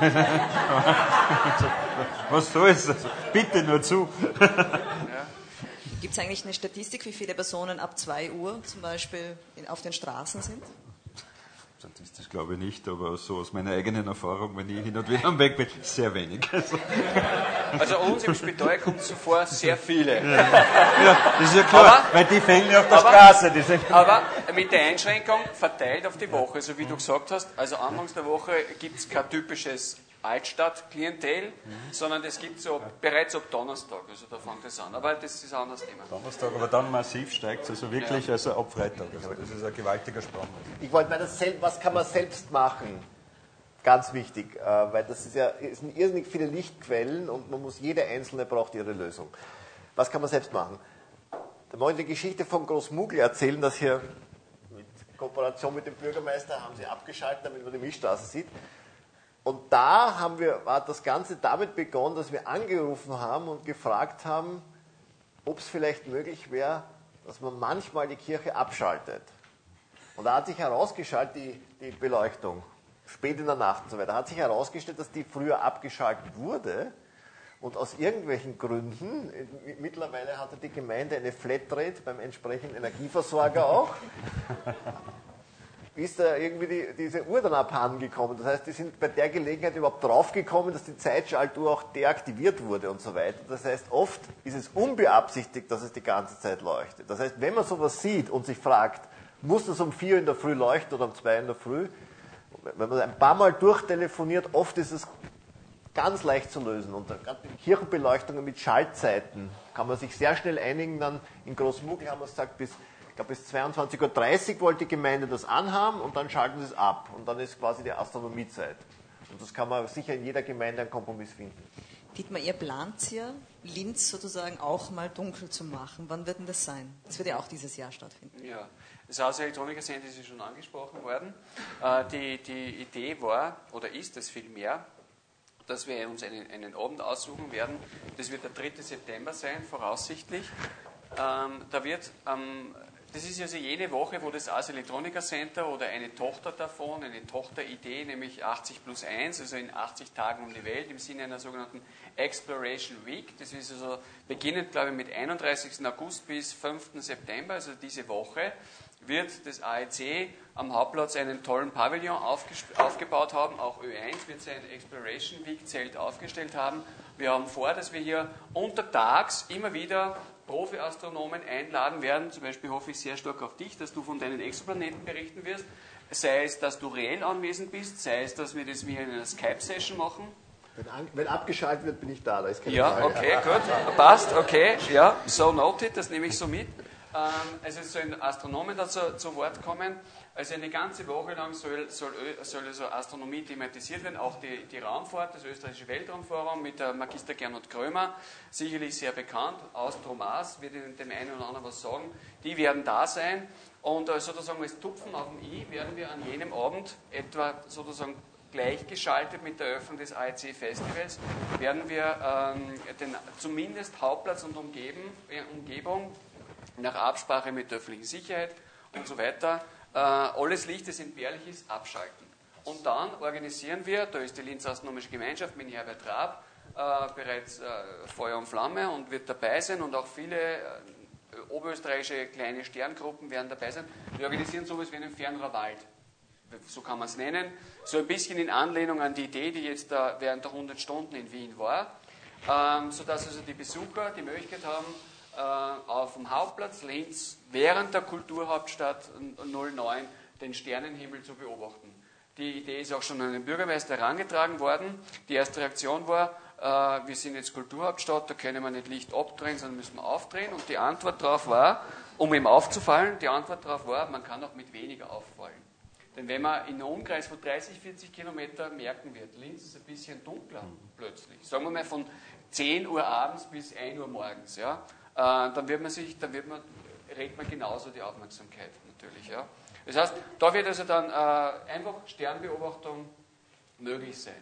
Was soll's? Also, bitte nur zu. Ja. Gibt es eigentlich eine Statistik, wie viele Personen ab 2 Uhr zum Beispiel auf den Straßen sind? Statistisch glaube ich nicht, aber so aus meiner eigenen Erfahrung, wenn ich hin und wieder am Weg bin, sehr wenig. Also uns im Spital kommt es so vor, sehr viele. Ja, das ist ja klar, weil die fehlen ja auf der Straße. Aber mit der Einschränkung verteilt auf die Woche, so wie du gesagt hast, also anfangs der Woche gibt es kein typisches Altstadt-Klientel, sondern es gibt so bereits ab Donnerstag, also da fängt es an. Aber das ist ein anderes Thema. Donnerstag, aber dann massiv steigt es, also wirklich, ja. Also ab Freitag. Also das ist ein gewaltiger Sprung. Ich wollte mal was kann man selbst machen? Ganz wichtig, weil es sind irrsinnig viele Lichtquellen und jede einzelne braucht ihre Lösung. Was kann man selbst machen? Da wollen wir die Geschichte von Großmugel erzählen, dass hier mit Kooperation mit dem Bürgermeister haben sie abgeschaltet, damit man die Milchstraße sieht. Und da hat das Ganze damit begonnen, dass wir angerufen haben und gefragt haben, ob es vielleicht möglich wäre, dass man manchmal die Kirche abschaltet. Und da hat sich herausgestellt, die Beleuchtung, spät in der Nacht und so weiter, hat sich herausgestellt, dass die früher abgeschaltet wurde. Und aus irgendwelchen Gründen, mittlerweile hatte die Gemeinde eine Flatrate beim entsprechenden Energieversorger auch, ist da irgendwie diese Uhr dann abhanden gekommen. Das heißt, die sind bei der Gelegenheit überhaupt draufgekommen, dass die Zeitschaltuhr auch deaktiviert wurde und so weiter. Das heißt, oft ist es unbeabsichtigt, dass es die ganze Zeit leuchtet. Das heißt, wenn man sowas sieht und sich fragt, muss das um 4 in der Früh leuchten oder um 2 in der Früh, wenn man ein paar Mal durchtelefoniert, oft ist es ganz leicht zu lösen. Und gerade in Kirchenbeleuchtungen mit Schaltzeiten kann man sich sehr schnell einigen. Dann in Großmugel haben wir gesagt, bis 22:30 Uhr wollte die Gemeinde das anhaben und dann schalten sie es ab. Und dann ist quasi die Astronomiezeit. Und das kann man sicher in jeder Gemeinde einen Kompromiss finden. Dietmar, ihr plant ja, Linz sozusagen auch mal dunkel zu machen. Wann wird denn das sein? Das wird ja auch dieses Jahr stattfinden. Ja, das Haus Elektroniker Center ist schon angesprochen worden. Die Idee war, oder ist es vielmehr, dass wir uns einen Abend aussuchen werden. Das wird der 3. September sein, voraussichtlich. Das ist also jene Woche, wo das Ars Electronica Center oder eine Tochter davon, eine Tochteridee, nämlich 80+1, also in 80 Tagen um die Welt, im Sinne einer sogenannten Exploration Week. Das ist also beginnend, glaube ich, mit 31. August bis 5. September, also diese Woche, wird das AEC am Hauptplatz einen tollen Pavillon aufgebaut haben. Auch Ö1 wird sein Exploration Week Zelt aufgestellt haben. Wir haben vor, dass wir hier untertags immer wieder Profi-Astronomen einladen werden. Zum Beispiel hoffe ich sehr stark auf dich, dass du von deinen Exoplaneten berichten wirst. Sei es, dass du reell anwesend bist, sei es, dass wir das wie in einer Skype-Session machen. Wenn abgeschaltet wird, bin ich da. Da ist keine Ja, Frage. okay, gut. Passt, okay. Ja, so noted, das nehme ich so mit. Also es sollen Astronomen dazu zu Wort kommen. Also eine ganze Woche lang soll also Astronomie thematisiert werden, auch die Raumfahrt, das österreichische Weltraumforum mit der Magister Gernot Krömer, sicherlich sehr bekannt, Astromas, wird Ihnen dem einen oder anderen was sagen. Die werden da sein und sozusagen als Tupfen auf dem I werden wir an jenem Abend etwa sozusagen gleichgeschaltet mit der Eröffnung des AEC-Festivals, werden wir den zumindest Hauptplatz und Umgebung nach Absprache mit der öffentlichen Sicherheit und so weiter, alles Licht, das entbehrlich ist, abschalten. Und dann organisieren wir, da ist die Linzer Astronomische Gemeinschaft mit Herbert Raab bereits Feuer und Flamme und wird dabei sein und auch viele oberösterreichische kleine Sterngruppen werden dabei sein. Wir organisieren sowas wie einen Fernrohr Wald. So kann man es nennen. So ein bisschen in Anlehnung an die Idee, die jetzt während der 100 Stunden in Wien war, sodass also die Besucher die Möglichkeit haben, auf dem Hauptplatz Linz während der Kulturhauptstadt 09 den Sternenhimmel zu beobachten. Die Idee ist auch schon an den Bürgermeister herangetragen worden. Die erste Reaktion war, wir sind jetzt Kulturhauptstadt, da können wir nicht Licht abdrehen, sondern müssen wir aufdrehen. Und die Antwort darauf war, um ihm aufzufallen, man kann auch mit weniger auffallen. Denn wenn man in einem Umkreis von 30, 40 Kilometer merken wird, Linz ist ein bisschen dunkler plötzlich, sagen wir mal von 10 Uhr abends bis 1 Uhr morgens, ja, dann regt man genauso die Aufmerksamkeit natürlich. Ja. Das heißt, da wird also dann einfach Sternbeobachtung möglich sein.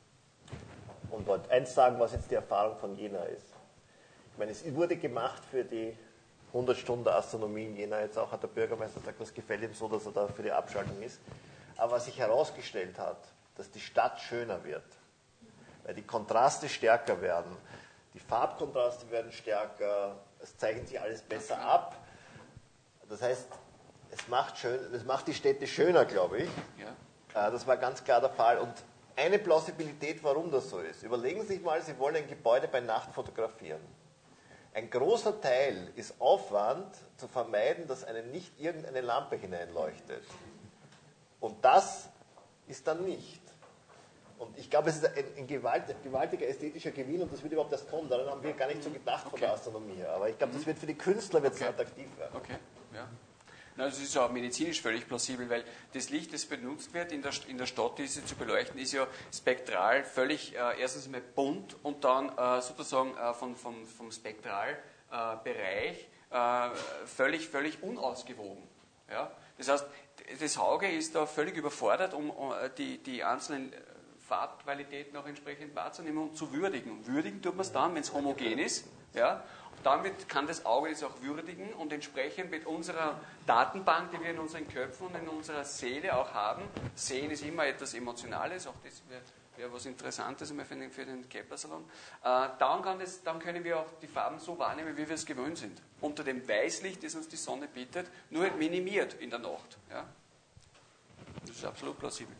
Und wollte eins sagen, was jetzt die Erfahrung von Jena ist. Ich meine, es wurde gemacht für die 100 Stunden Astronomie in Jena. Jetzt auch hat der Bürgermeister gesagt, das gefällt ihm so, dass er da für die Abschaltung ist. Aber was sich herausgestellt hat, dass die Stadt schöner wird, weil die Kontraste stärker werden. Die Farbkontraste werden stärker, es zeichnet sich alles besser ab. Das heißt, es macht die Städte schöner, glaube ich. Ja. Das war ganz klar der Fall. Und eine Plausibilität, warum das so ist. Überlegen Sie sich mal, Sie wollen ein Gebäude bei Nacht fotografieren. Ein großer Teil ist Aufwand, zu vermeiden, dass einem nicht irgendeine Lampe hineinleuchtet. Und das ist dann nicht. Und ich glaube, es ist ein gewaltiger ästhetischer Gewinn und das wird überhaupt erst kommen. Daran haben wir gar nicht so gedacht von der Astronomie her. Aber ich glaube, das wird für die Künstler attraktiv werden. Okay, ja. Na, das ist ja auch medizinisch völlig plausibel, weil das Licht, das benutzt wird in der Stadt, diese zu beleuchten, ist ja spektral völlig erstens einmal bunt und dann sozusagen vom Spektralbereich völlig unausgewogen. Ja? Das heißt, das Auge ist da völlig überfordert, um die einzelnen Farbqualitäten auch entsprechend wahrzunehmen und zu würdigen. Und würdigen tut man es dann, wenn es homogen ist. Ja? Und damit kann das Auge es auch würdigen und entsprechend mit unserer Datenbank, die wir in unseren Köpfen und in unserer Seele auch haben, Sehen ist immer etwas Emotionales, auch das wäre was Interessantes für den Kepler-Salon, dann können wir auch die Farben so wahrnehmen, wie wir es gewöhnt sind. Unter dem Weißlicht, das uns die Sonne bietet, nur minimiert in der Nacht. Ja? Das ist absolut plausibel.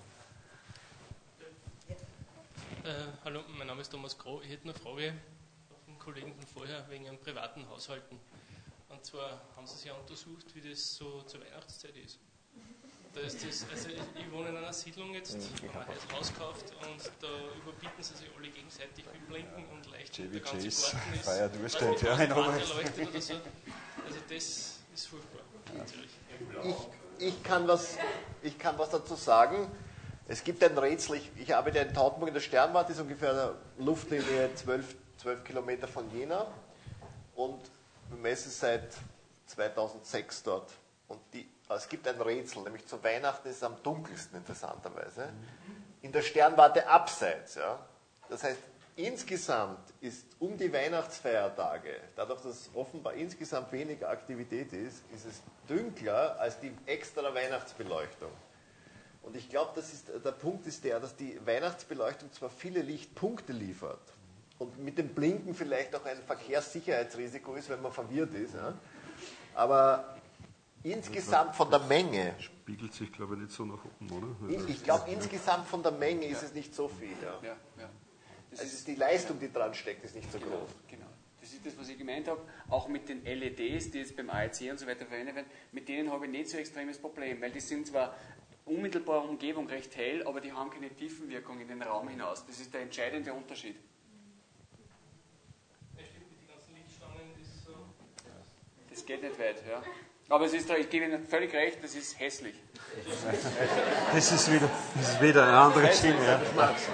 Hallo, mein Name ist Thomas Kroh. Ich hätte eine Frage auf den Kollegen von vorher wegen einem privaten Haushalten. Und zwar haben Sie sich ja untersucht, wie das so zur Weihnachtszeit ist. Da ist das, also ich wohne in einer Siedlung jetzt, habe ein Haus gekauft und da überbieten sie sich alle gegenseitig mit Blinken und Leuchten. Der ganze Garten ist Feierdurchstand, ja, leuchtet oder so. Also das ist furchtbar. Ich kann was dazu sagen. Es gibt ein Rätsel, ich arbeite in Tautenburg in der Sternwarte, ist ungefähr eine Luftlinie 12 Kilometer von Jena und wir messen seit 2006 dort. Und es gibt ein Rätsel, nämlich zu Weihnachten ist es am dunkelsten interessanterweise, in der Sternwarte abseits. Ja? Das heißt, insgesamt ist um die Weihnachtsfeiertage, dadurch, dass offenbar insgesamt weniger Aktivität ist es dunkler als die extra Weihnachtsbeleuchtung. Und ich glaube, der Punkt ist der, dass die Weihnachtsbeleuchtung zwar viele Lichtpunkte liefert und mit dem Blinken vielleicht auch ein Verkehrssicherheitsrisiko ist, wenn man verwirrt ist, ja? Aber Insgesamt von der Menge. Spiegelt sich, glaube ich, nicht so nach oben, oder? Ich glaube, insgesamt von der Menge ist es nicht so viel. Ja. Das ist die Leistung, die dran steckt, ist nicht so groß. Genau. Das ist das, was ich gemeint habe. Auch mit den LEDs, die jetzt beim AEC und so weiter verwendet werden, mit denen habe ich nicht so ein extremes Problem, weil die sind zwar unmittelbar Umgebung recht hell, aber die haben keine Tiefenwirkung in den Raum hinaus. Das ist der entscheidende Unterschied. Das geht nicht weit, ja. Aber es ist, ich gebe Ihnen völlig recht, das ist hässlich. Das ist wieder eine andere Schiene. Ja.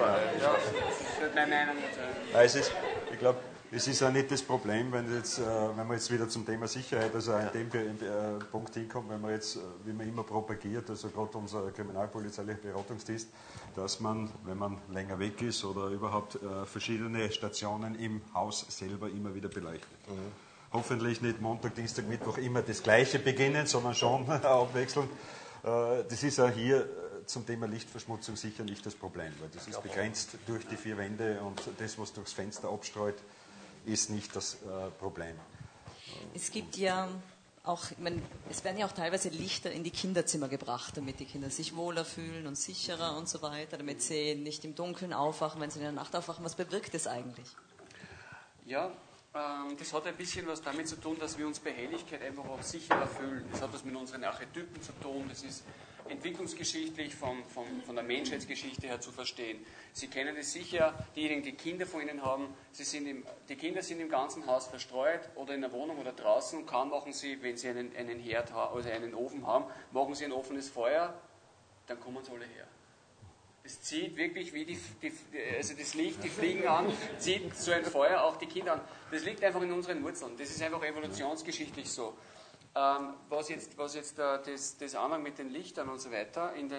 Ich glaube, es ist auch nicht das Problem, wenn wir jetzt wieder zum Thema Sicherheit, also an dem Punkt hinkommen, wenn man jetzt, wie man immer propagiert, also gerade unser kriminalpolizeilicher Beratungsdienst, dass man, wenn man länger weg ist oder überhaupt verschiedene Stationen im Haus selber immer wieder beleuchtet. Hoffentlich nicht Montag, Dienstag, Mittwoch immer das Gleiche beginnen, sondern schon abwechselnd. Das ist auch hier zum Thema Lichtverschmutzung sicher nicht das Problem, weil das ist begrenzt durch die 4 Wände und das, was durchs Fenster abstreut, ist nicht das Problem. Es gibt ja auch, es werden ja auch teilweise Lichter in die Kinderzimmer gebracht, damit die Kinder sich wohler fühlen und sicherer und so weiter, damit sie nicht im Dunkeln aufwachen, wenn sie in der Nacht aufwachen. Was bewirkt das eigentlich? Ja, das hat ein bisschen was damit zu tun, dass wir uns bei Helligkeit einfach auch sicherer fühlen. Das hat was mit unseren Archetypen zu tun. Das ist entwicklungsgeschichtlich von der Menschheitsgeschichte her zu verstehen. Sie kennen es sicher, diejenigen, die Kinder von Ihnen haben, die Kinder sind im ganzen Haus verstreut oder in der Wohnung oder draußen und kaum machen sie, wenn sie einen Herd oder einen Ofen haben, machen sie ein offenes Feuer, dann kommen sie alle her. Es zieht wirklich wie also das Licht, die fliegen an, zieht so ein Feuer auch die Kinder an. Das liegt einfach in unseren Wurzeln. Das ist einfach evolutionsgeschichtlich so. Was jetzt das Anhang mit den Lichtern und so weiter in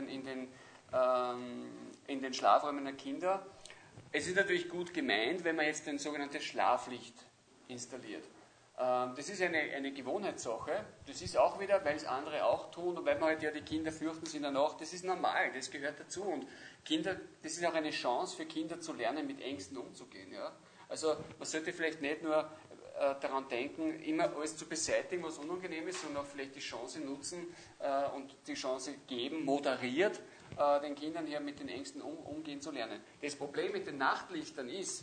den Schlafräumen der Kinder, es ist natürlich gut gemeint, wenn man jetzt ein sogenanntes Schlaflicht installiert. Das ist eine Gewohnheitssache. Das ist auch wieder, weil es andere auch tun und weil man halt ja die Kinder fürchten sie in der Nacht. Das ist normal, das gehört dazu. Und Kinder, das ist auch eine Chance für Kinder zu lernen, mit Ängsten umzugehen. Ja? Also man sollte vielleicht nicht nur daran denken, immer alles zu beseitigen, was unangenehm ist, sondern auch vielleicht die Chance nutzen und die Chance geben, moderiert den Kindern hier mit den Ängsten umgehen zu lernen. Das Problem mit den Nachtlichtern ist,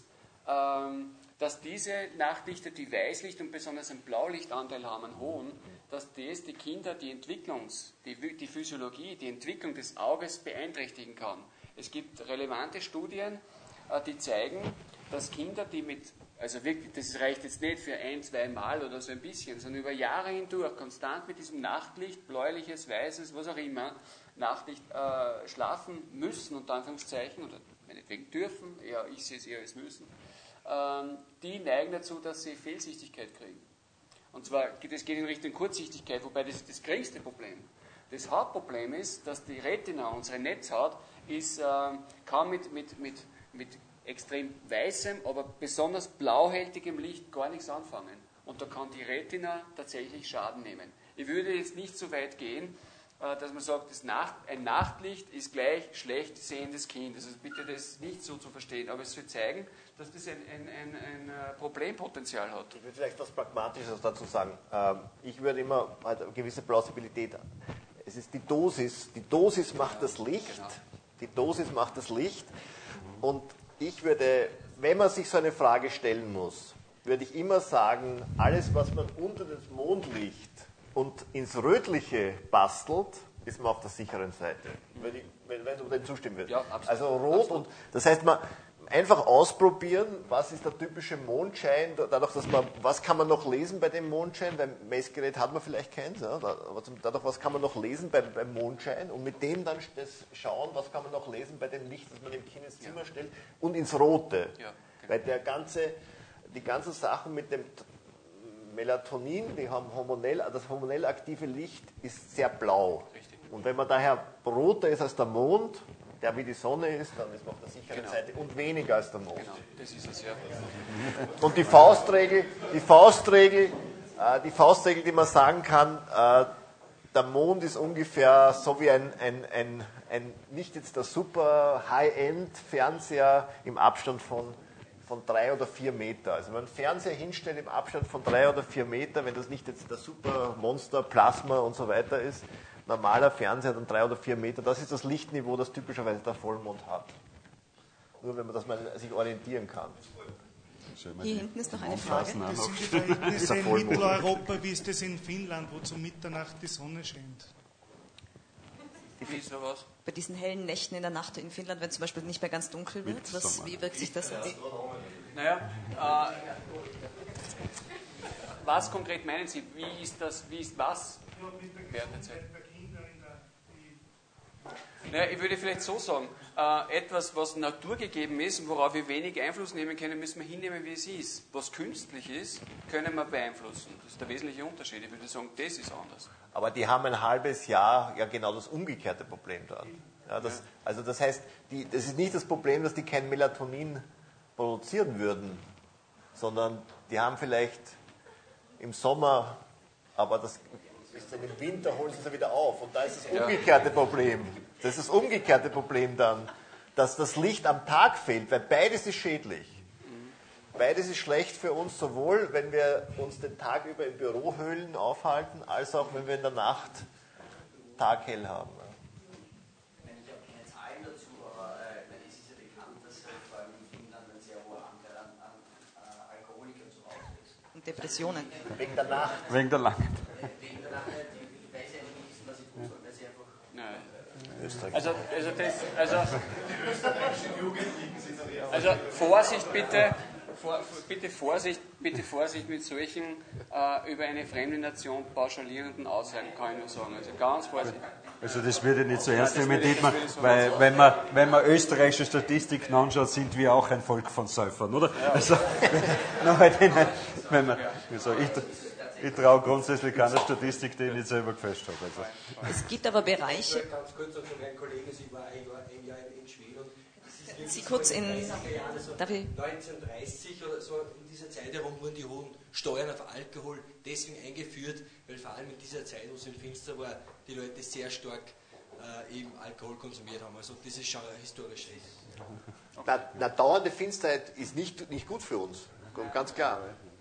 dass diese Nachtlichter, die Weißlicht und besonders einen Blaulichtanteil haben, einen hohen, dass das die Kinder die Physiologie, die Entwicklung des Auges beeinträchtigen kann. Es gibt relevante Studien, die zeigen, dass Kinder, die also wirklich, das reicht jetzt nicht für 1-2 Mal oder so ein bisschen, sondern über Jahre hindurch konstant mit diesem Nachtlicht, bläuliches, weißes, was auch immer, Nachtlicht schlafen müssen, unter Anführungszeichen, oder meinetwegen dürfen, ja, ich sehe es eher als müssen, die neigen dazu, dass sie Fehlsichtigkeit kriegen. Und zwar, das geht in Richtung Kurzsichtigkeit, wobei das ist das geringste Problem. Das Hauptproblem ist, dass die Retina, unsere Netzhaut, ist kaum mit extrem weißem, aber besonders blauhältigem Licht gar nichts anfangen. Und da kann die Retina tatsächlich Schaden nehmen. Ich würde jetzt nicht so weit gehen, dass man sagt, ein Nachtlicht ist gleich schlecht sehendes Kind. Also bitte das nicht so zu verstehen, aber es soll zeigen, dass das ein Problempotenzial hat. Ich würde vielleicht was Pragmatisches dazu sagen. Ich würde immer halt eine gewisse Plausibilität. Es ist die Dosis macht das Licht. Genau. Die Dosis macht das Licht. Und ich würde, wenn man sich so eine Frage stellen muss, würde ich immer sagen, alles, was man unter das Mondlicht und ins Rötliche bastelt, ist man auf der sicheren Seite. Wenn du dem zustimmen würdest. Ja, absolut. Also rot absolut. Und das heißt, man einfach ausprobieren, was ist der typische Mondschein, dadurch, dass was kann man noch lesen bei dem Mondschein, beim Messgerät hat man vielleicht keins, ja, dadurch, was kann man noch lesen beim Mondschein und mit dem dann das schauen, was kann man noch lesen bei dem Licht, das man im Kind ins Zimmer stellt und ins Rote. Ja, genau. Weil die ganzen Sachen mit dem Melatonin, die haben das hormonell aktive Licht ist sehr blau. Richtig. Und wenn man daher roter ist als der Mond, der wie die Sonne ist, dann ist man auf der sicheren Seite und weniger als der Mond. Genau, das ist es, ja. Und die Faustregel, die man sagen kann, der Mond ist ungefähr so wie ein nicht jetzt der super High-End-Fernseher im Abstand von von 3 oder 4 Meter. Also wenn man einen Fernseher hinstellt im Abstand von 3 oder 4 Meter, wenn das nicht jetzt der Supermonster, Plasma und so weiter ist, normaler Fernseher dann 3 oder 4 Meter, das ist das Lichtniveau, das typischerweise der Vollmond hat. Nur wenn man das mal sich orientieren kann. Hier hinten ist noch eine Frage. Das sind die Verhältnisse in Mitteleuropa, wie ist das in Finnland, wo zu Mitternacht die Sonne scheint? Wie ist sowas? Bei diesen hellen Nächten in der Nacht in Finnland, wenn zum Beispiel nicht mehr ganz dunkel wird, wie wirkt sich das aus? Naja, was konkret meinen Sie? Wie ist was während der Zeit? Naja, ich würde vielleicht so sagen, etwas, was naturgegeben ist und worauf wir wenig Einfluss nehmen können, müssen wir hinnehmen, wie es ist. Was künstlich ist, können wir beeinflussen. Das ist der wesentliche Unterschied. Ich würde sagen, das ist anders. Aber die haben ein halbes Jahr ja genau das umgekehrte Problem dort. Ja, also das heißt, das ist nicht das Problem, dass die kein Melatonin produzieren würden, sondern die haben vielleicht im Sommer, aber das ist dann im Winter, holen sie es wieder auf. Und da ist das umgekehrte Problem. Das ist das umgekehrte Problem dann, dass das Licht am Tag fehlt, weil beides ist schädlich. Beides ist schlecht für uns, sowohl wenn wir uns den Tag über in Bürohöhlen aufhalten, als auch wenn wir in der Nacht taghell haben. Ich habe keine Zahlen dazu, aber es ist ja bekannt, dass vor allem in Finnland ein sehr hoher Anteil an Alkoholikern zu Hause ist. Und Depressionen. Wegen der Nacht. Wegen der Nacht. Wegen der Nacht, die weiß ja nicht, was ich tun soll, weil sie einfach... Nein. Also Vorsicht bitte, bitte Vorsicht mit solchen über eine fremde Nation pauschalierenden Aussagen, kann ich nur sagen. Also ganz vorsichtig. Also das würde ich nicht so ernst nehmen, Dietmar, weil wenn man österreichische Statistiken anschaut, sind wir auch ein Volk von Säufern, oder? Ja. Also, ich traue grundsätzlich keiner Statistik, die ich nicht selber gefälscht habe. Also. Es gibt aber Bereiche... Ganz kurz zu meinen Kollegen, sie war ein Jahr in Schweden. Sie kurz in... Darf ich? 1930 oder so, in dieser Zeit herum wurden die hohen Steuern auf Alkohol deswegen eingeführt, weil vor allem in dieser Zeit, wo es im Finster war, die Leute sehr stark eben Alkohol konsumiert haben. Also das ist schon historisch. Na, dauernde Finsterheit ist nicht gut für uns, ganz klar.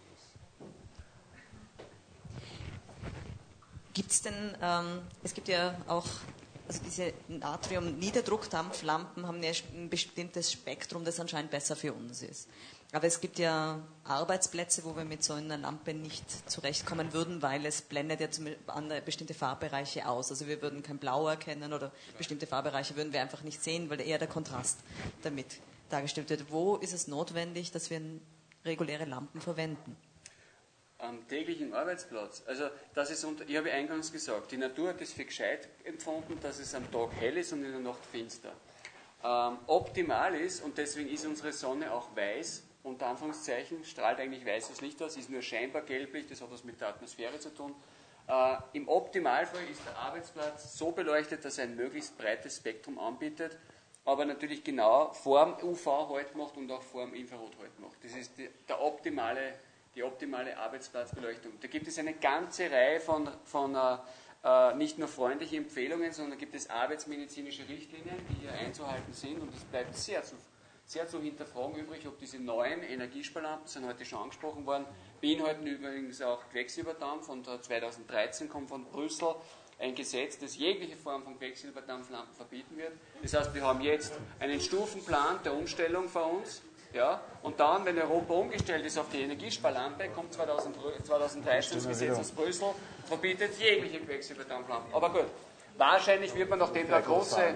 Gibt es denn, es gibt ja auch, also diese Natrium-Niederdruckdampflampen haben ja ein bestimmtes Spektrum, das anscheinend besser für uns ist. Aber es gibt ja Arbeitsplätze, wo wir mit so einer Lampe nicht zurechtkommen würden, weil es blendet ja bestimmte Farbbereiche aus. Also wir würden kein Blau erkennen oder bestimmte Farbbereiche würden wir einfach nicht sehen, weil eher der Kontrast damit dargestellt wird. Wo ist es notwendig, dass wir reguläre Lampen verwenden? Am täglichen Arbeitsplatz. Also ich habe eingangs gesagt, die Natur hat es für gescheit empfunden, dass es am Tag hell ist und in der Nacht finster. Optimal ist, und deswegen ist unsere Sonne auch weiß, unter Anführungszeichen, strahlt eigentlich weißes Licht aus, ist nur scheinbar gelblich, das hat was mit der Atmosphäre zu tun. Im Optimalfall ist der Arbeitsplatz so beleuchtet, dass er ein möglichst breites Spektrum anbietet, aber natürlich genau vor dem UV halt macht und auch vor dem Infrarot halt macht. Das ist die optimale Arbeitsplatzbeleuchtung. Da gibt es eine ganze Reihe von nicht nur freundlichen Empfehlungen, sondern da gibt es arbeitsmedizinische Richtlinien, die hier einzuhalten sind, und es bleibt sehr zu hinterfragen übrig, ob diese neuen Energiesparlampen, sind heute schon angesprochen worden, beinhalten übrigens auch Quecksilberdampf, und 2013 kommt von Brüssel ein Gesetz, das jegliche Form von Quecksilberdampflampen verbieten wird. Das heißt, wir haben jetzt einen Stufenplan der Umstellung vor uns. Ja, und dann, wenn Europa umgestellt ist auf die Energiesparlampe, kommt 2013 das Gesetz aus Brüssel, verbietet jegliche Quecksilberdampflampen. Aber gut, wahrscheinlich wird man, nachdem da große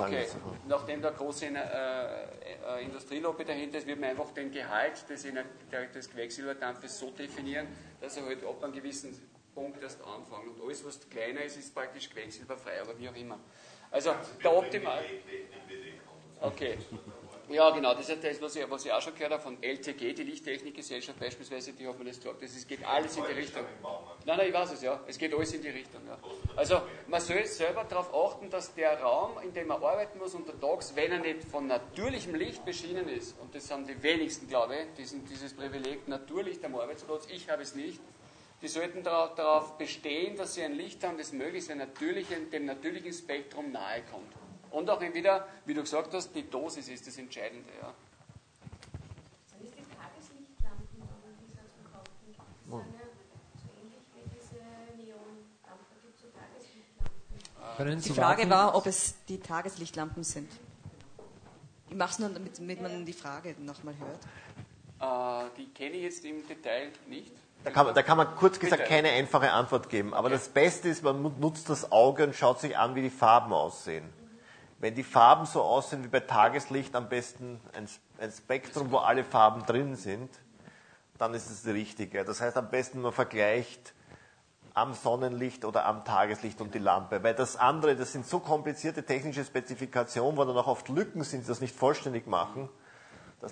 Industrielobby dahinter ist, wird man einfach den Gehalt des Quecksilberdampfes so definieren, dass er halt ab einem gewissen Punkt erst anfängt. Und alles, was kleiner ist, ist praktisch quecksilberfrei, aber wie auch immer. Also der Optimal... Okay. Ja, genau, das ist das, was ich auch schon gehört habe von LTG, die Lichttechnikgesellschaft beispielsweise, die hat mir das gesagt. Das geht alles in die Richtung. Nein, ich weiß es, ja. Es geht alles in die Richtung, ja. Also, man soll selber darauf achten, dass der Raum, in dem man arbeiten muss untertags, wenn er nicht von natürlichem Licht beschienen ist, und das haben die wenigsten, glaube ich, dieses Privileg, Naturlicht am Arbeitsplatz, ich habe es nicht, die sollten darauf bestehen, dass sie ein Licht haben, das möglichst dem natürlichen Spektrum nahe kommt. Und auch wieder, wie du gesagt hast, die Dosis ist das Entscheidende. Ja. Die Frage war, ob es die Tageslichtlampen sind. Ich mache es nur, damit man die Frage nochmal hört. Die kenne ich jetzt im Detail nicht. Da kann man kurz gesagt keine einfache Antwort geben. Aber das Beste ist, man nutzt das Auge und schaut sich an, wie die Farben aussehen. Wenn die Farben so aussehen wie bei Tageslicht, am besten ein Spektrum, wo alle Farben drin sind, dann ist es das Richtige. Das heißt, am besten man vergleicht am Sonnenlicht oder am Tageslicht und die Lampe. Weil das andere, das sind so komplizierte technische Spezifikationen, wo dann auch oft Lücken sind, die das nicht vollständig machen, dass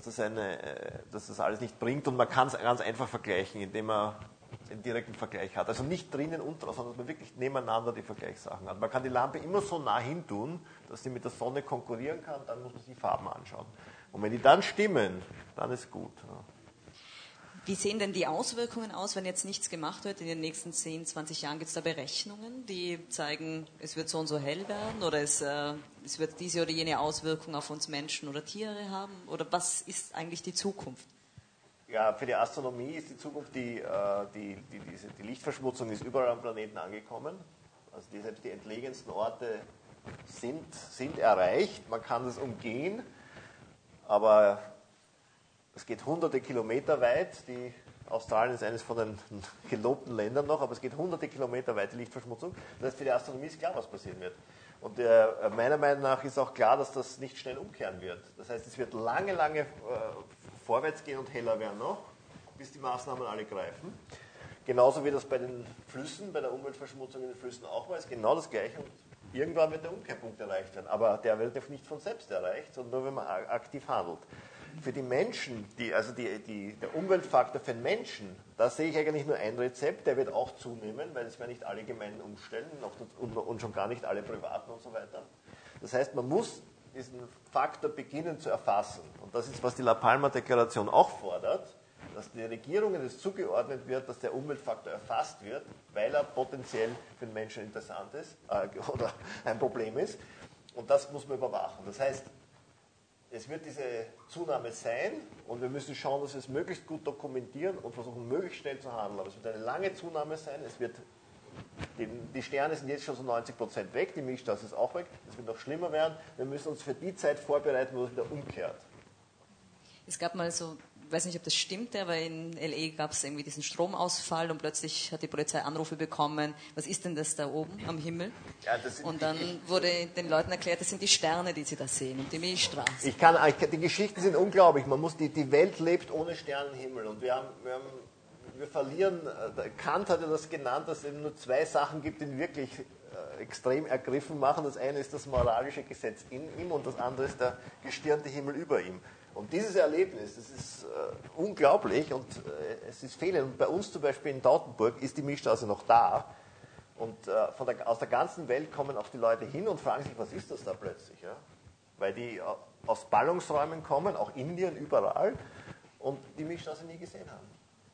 das alles nicht bringt. Und man kann es ganz einfach vergleichen, indem man den direkten Vergleich hat. Also nicht drinnen und draußen, sondern dass man wirklich nebeneinander die Vergleichssachen hat. Man kann die Lampe immer so nah hin tun, dass sie mit der Sonne konkurrieren kann, dann muss man sich die Farben anschauen. Und wenn die dann stimmen, dann ist gut. Ja. Wie sehen denn die Auswirkungen aus, wenn jetzt nichts gemacht wird? In den nächsten 10, 20 Jahren gibt es da Berechnungen, die zeigen, es wird so und so hell werden oder es wird diese oder jene Auswirkung auf uns Menschen oder Tiere haben? Oder was ist eigentlich die Zukunft? Ja, für die Astronomie ist die Zukunft, die Lichtverschmutzung ist überall am Planeten angekommen. Also selbst die entlegensten Orte sind erreicht. Man kann das umgehen, aber es geht hunderte Kilometer weit. Australien ist eines von den gelobten Ländern noch, aber es geht hunderte Kilometer weit, die Lichtverschmutzung. Das heißt, für die Astronomie ist klar, was passieren wird. Und meiner Meinung nach ist auch klar, dass das nicht schnell umkehren wird. Das heißt, es wird lange vorwärts gehen und heller werden noch, bis die Maßnahmen alle greifen. Genauso wie das bei den Flüssen, bei der Umweltverschmutzung in den Flüssen auch war, ist genau das Gleiche. Und irgendwann wird der Umkehrpunkt erreicht werden. Aber der wird nicht von selbst erreicht, sondern nur, wenn man aktiv handelt. Für die Menschen, der Umweltfaktor für den Menschen, da sehe ich eigentlich nur ein Rezept, der wird auch zunehmen, weil es werden nicht alle Gemeinden umstellen und schon gar nicht alle Privaten und so weiter. Das heißt, man muss diesen Faktor beginnen zu erfassen. Und das ist, was die La Palma-Deklaration auch fordert, dass den Regierungen es zugeordnet wird, dass der Umweltfaktor erfasst wird, weil er potenziell für den Menschen interessant ist oder ein Problem ist. Und das muss man überwachen. Das heißt, es wird diese Zunahme sein und wir müssen schauen, dass wir es möglichst gut dokumentieren und versuchen, möglichst schnell zu handeln. Aber es wird eine lange Zunahme sein. Die Sterne sind jetzt schon so 90% weg, die Milchstraße ist auch weg. Es wird noch schlimmer werden. Wir müssen uns für die Zeit vorbereiten, wo es wieder umkehrt. Es gab mal so, ich weiß nicht, ob das stimmt, aber in L.A. gab es irgendwie diesen Stromausfall und plötzlich hat die Polizei Anrufe bekommen, was ist denn das da oben am Himmel? Ja, und dann wurde den Leuten erklärt, das sind die Sterne, die sie da sehen und die Milchstraße. Die Geschichten sind unglaublich. Die Welt lebt ohne Sternenhimmel und wir verlieren, Kant hat ja das genannt, dass es eben nur zwei Sachen gibt, die ihn wirklich extrem ergriffen machen. Das eine ist das moralische Gesetz in ihm und das andere ist der gestirnte Himmel über ihm. Und dieses Erlebnis, das ist unglaublich und es ist fehlend. Und bei uns zum Beispiel in Tautenburg ist die Milchstraße noch da. Und aus der ganzen Welt kommen auch die Leute hin und fragen sich, was ist das da plötzlich? Ja? Weil die aus Ballungsräumen kommen, auch Indien, überall, und die Milchstraße nie gesehen haben.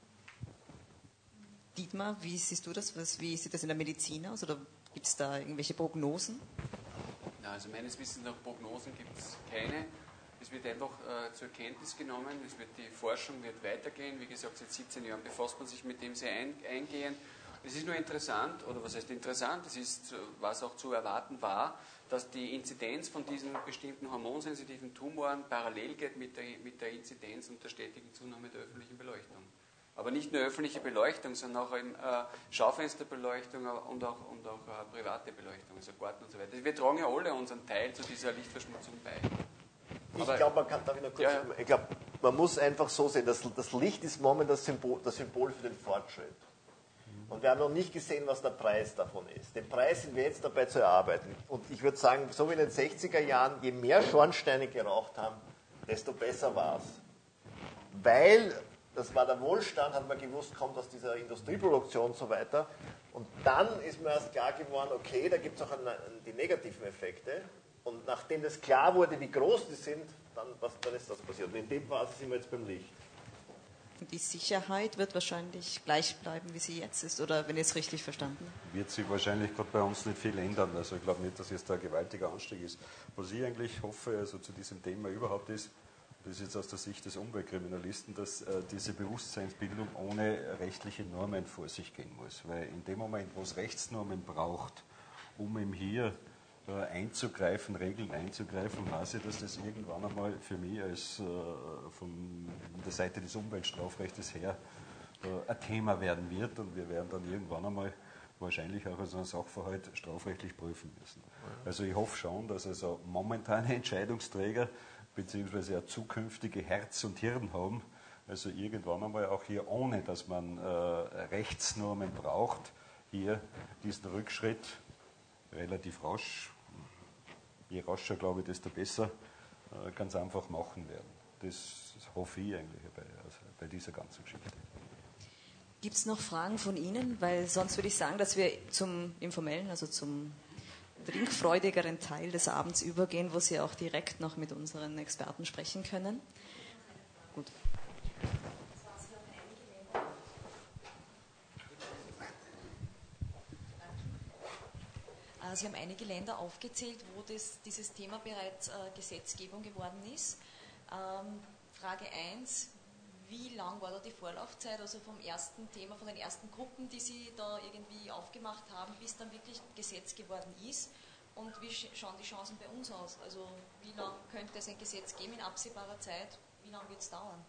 Dietmar, wie siehst du das? Wie sieht das in der Medizin aus? Oder gibt es da irgendwelche Prognosen? Ja, also meines Wissens nach Prognosen gibt es keine. Es wird einfach zur Kenntnis genommen, die Forschung wird weitergehen. Wie gesagt, seit 17 Jahren befasst man sich mit dem sehr eingehend. Es ist nur interessant, oder was heißt interessant, es ist, was auch zu erwarten war, dass die Inzidenz von diesen bestimmten hormonsensitiven Tumoren parallel geht mit der Inzidenz und der stetigen Zunahme der öffentlichen Beleuchtung. Aber nicht nur öffentliche Beleuchtung, sondern auch Schaufensterbeleuchtung und auch private Beleuchtung, also Garten und so weiter. Wir tragen ja alle unseren Teil zu dieser Lichtverschmutzung bei. Ich glaube, man muss einfach so sehen, dass das Licht ist momentan das Symbol für den Fortschritt. Und wir haben noch nicht gesehen, was der Preis davon ist. Den Preis sind wir jetzt dabei zu erarbeiten. Und ich würde sagen, so wie in den 60er Jahren, je mehr Schornsteine geraucht haben, desto besser war es. Weil, das war der Wohlstand, hat man gewusst, kommt aus dieser Industrieproduktion und so weiter. Und dann ist mir erst klar geworden, okay, da gibt es auch die negativen Effekte. Und nachdem das klar wurde, wie groß die sind, dann ist das passiert. Und in dem Phase sind wir jetzt beim Licht. Die Sicherheit wird wahrscheinlich gleich bleiben, wie sie jetzt ist, oder wenn ich es richtig verstanden habe? Wird sich wahrscheinlich gerade bei uns nicht viel ändern. Also ich glaube nicht, dass jetzt da ein gewaltiger Anstieg ist. Was ich eigentlich hoffe, also zu diesem Thema überhaupt ist, das ist jetzt aus der Sicht des Umweltkriminalisten, dass diese Bewusstseinsbildung ohne rechtliche Normen vor sich gehen muss. Weil in dem Moment, wo es Rechtsnormen braucht, um eben hier einzugreifen, Regeln einzugreifen, weiß ich, dass das irgendwann einmal für mich als von der Seite des Umweltstrafrechts her ein Thema werden wird und wir werden dann irgendwann einmal wahrscheinlich auch als einen Sachverhalt strafrechtlich prüfen müssen. Also ich hoffe schon, dass also momentane Entscheidungsträger bzw. auch zukünftige Herz und Hirn haben, also irgendwann einmal auch hier, ohne dass man Rechtsnormen braucht, hier diesen Rückschritt relativ rasch, je rascher, glaube ich, desto besser, ganz einfach machen werden. Das hoffe ich eigentlich bei dieser ganzen Geschichte. Gibt es noch Fragen von Ihnen? Weil sonst würde ich sagen, dass wir zum informellen, also zum trinkfreudigeren Teil des Abends übergehen, wo Sie auch direkt noch mit unseren Experten sprechen können. Gut. Sie haben einige Länder aufgezählt, wo dieses Thema bereits Gesetzgebung geworden ist. Frage 1, wie lang war da die Vorlaufzeit, also vom ersten Thema, von den ersten Gruppen, die Sie da irgendwie aufgemacht haben, bis dann wirklich Gesetz geworden ist? Und wie schauen die Chancen bei uns aus? Also wie lange könnte es ein Gesetz geben in absehbarer Zeit? Wie lange wird es dauern?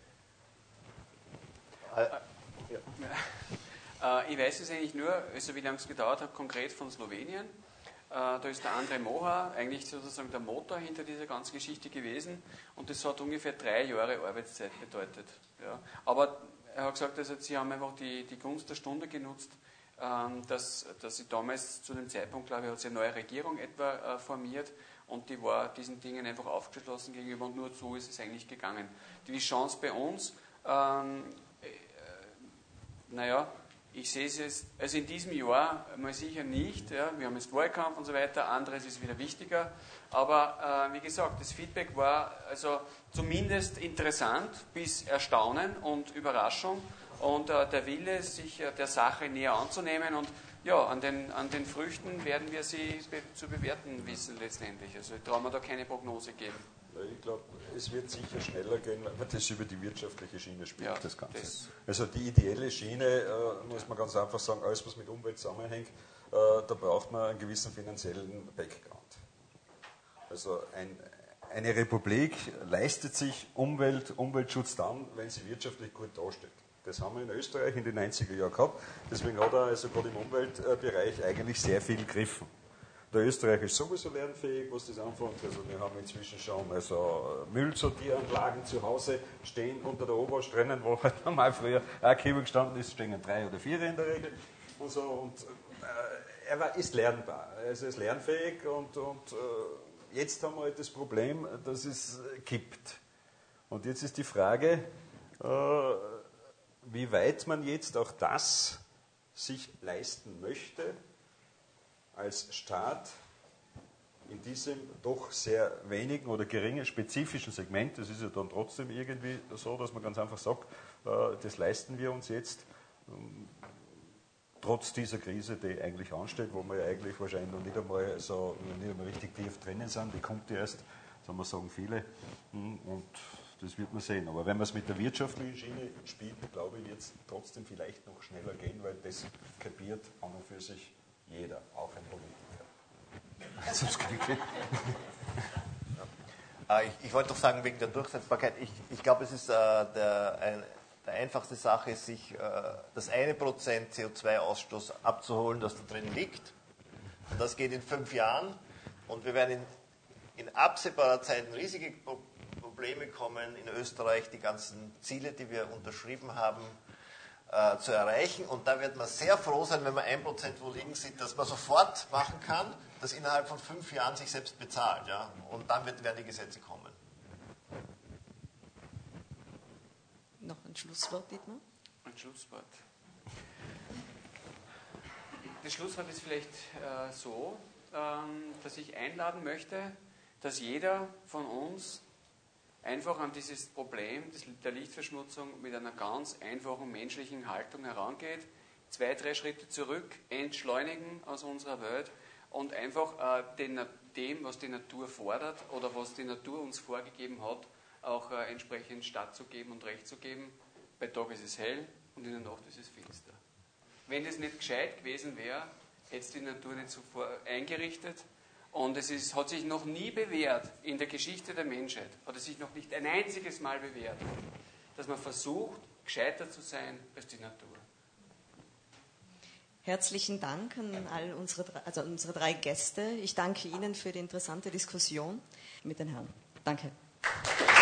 Ich weiß es eigentlich nur, also wie lange es gedauert hat, konkret von Slowenien. Da ist der Andrej Moha eigentlich sozusagen der Motor hinter dieser ganzen Geschichte gewesen und das hat ungefähr 3 Jahre Arbeitszeit bedeutet. Ja. Aber er hat gesagt, also sie haben einfach die Gunst der Stunde genutzt, dass sie damals zu dem Zeitpunkt, glaube ich, hat sich eine neue Regierung etwa formiert und die war diesen Dingen einfach aufgeschlossen gegenüber und nur so ist es eigentlich gegangen. Die Chance bei uns, ich sehe es jetzt, also in diesem Jahr mal sicher nicht, ja, wir haben jetzt Wahlkampf und so weiter, anderes ist wieder wichtiger, aber wie gesagt, das Feedback war also zumindest interessant bis Erstaunen und Überraschung und der Wille, sich der Sache näher anzunehmen und ja, an den Früchten werden wir sie zu bewerten wissen letztendlich, also ich traue mir da keine Prognose geben. Ich glaube, es wird sicher schneller gehen, wenn man das über die wirtschaftliche Schiene spielt, das Ganze. Also die ideelle Schiene, muss man ganz einfach sagen, alles was mit Umwelt zusammenhängt, da braucht man einen gewissen finanziellen Background. Also eine Republik leistet sich Umweltschutz dann, wenn sie wirtschaftlich gut dasteht. Das haben wir in Österreich in den 90er Jahren gehabt, deswegen hat er also gerade im Umweltbereich eigentlich sehr viel gegriffen. Der Österreich ist sowieso lernfähig, was das anfängt. Also wir haben inzwischen schon Müllsortieranlagen zu Hause stehen unter der Oberst drinnen, wo halt normal früher ein Kiebel gestanden ist, stehen 3 oder 4 in der Regel. Und so. Und er ist lernbar, also er ist lernfähig und jetzt haben wir halt das Problem, dass es kippt. Und jetzt ist die Frage, wie weit man jetzt auch das sich leisten möchte, als Staat in diesem doch sehr wenigen oder geringen spezifischen Segment, das ist ja dann trotzdem irgendwie so, dass man ganz einfach sagt, das leisten wir uns jetzt, trotz dieser Krise, die eigentlich ansteht, wo wir ja eigentlich wahrscheinlich noch nicht einmal richtig tief drinnen sind, die kommt ja erst, sagen wir sagen viele, und das wird man sehen. Aber wenn man es mit der wirtschaftlichen Schiene spielt, glaube ich, wird es trotzdem vielleicht noch schneller gehen, weil das kapiert an und für sich jeder, auch ein Politiker. Ich wollte doch sagen, wegen der Durchsetzbarkeit, ich glaube, es ist der einfachste Sache, ist, sich das 1% CO2-Ausstoß abzuholen, das da drin liegt. Und das geht in 5 Jahren. Und wir werden in absehbarer Zeit in riesige Probleme kommen, in Österreich die ganzen Ziele, die wir unterschrieben haben, zu erreichen. Und da wird man sehr froh sein, wenn man 1% wo liegen sieht, dass man sofort machen kann, das innerhalb von 5 Jahren sich selbst bezahlt. Ja? Und dann werden die Gesetze kommen. Noch ein Schlusswort, Dietmar? Ein Schlusswort. Das Schlusswort ist vielleicht so, dass ich einladen möchte, dass jeder von uns einfach an dieses Problem der Lichtverschmutzung mit einer ganz einfachen menschlichen Haltung herangeht, 2, 3 Schritte zurück, entschleunigen aus unserer Welt und einfach dem, was die Natur fordert oder was die Natur uns vorgegeben hat, auch entsprechend stattzugeben und Recht zu geben. Bei Tag ist es hell und in der Nacht ist es finster. Wenn das nicht gescheit gewesen wäre, hätte es die Natur nicht zuvor eingerichtet. Und es hat sich noch nie bewährt, in der Geschichte der Menschheit, hat es sich noch nicht ein einziges Mal bewährt, dass man versucht, gescheiter zu sein als die Natur. Herzlichen Dank an all unsere drei Gäste. Ich danke Ihnen für die interessante Diskussion mit den Herren. Danke.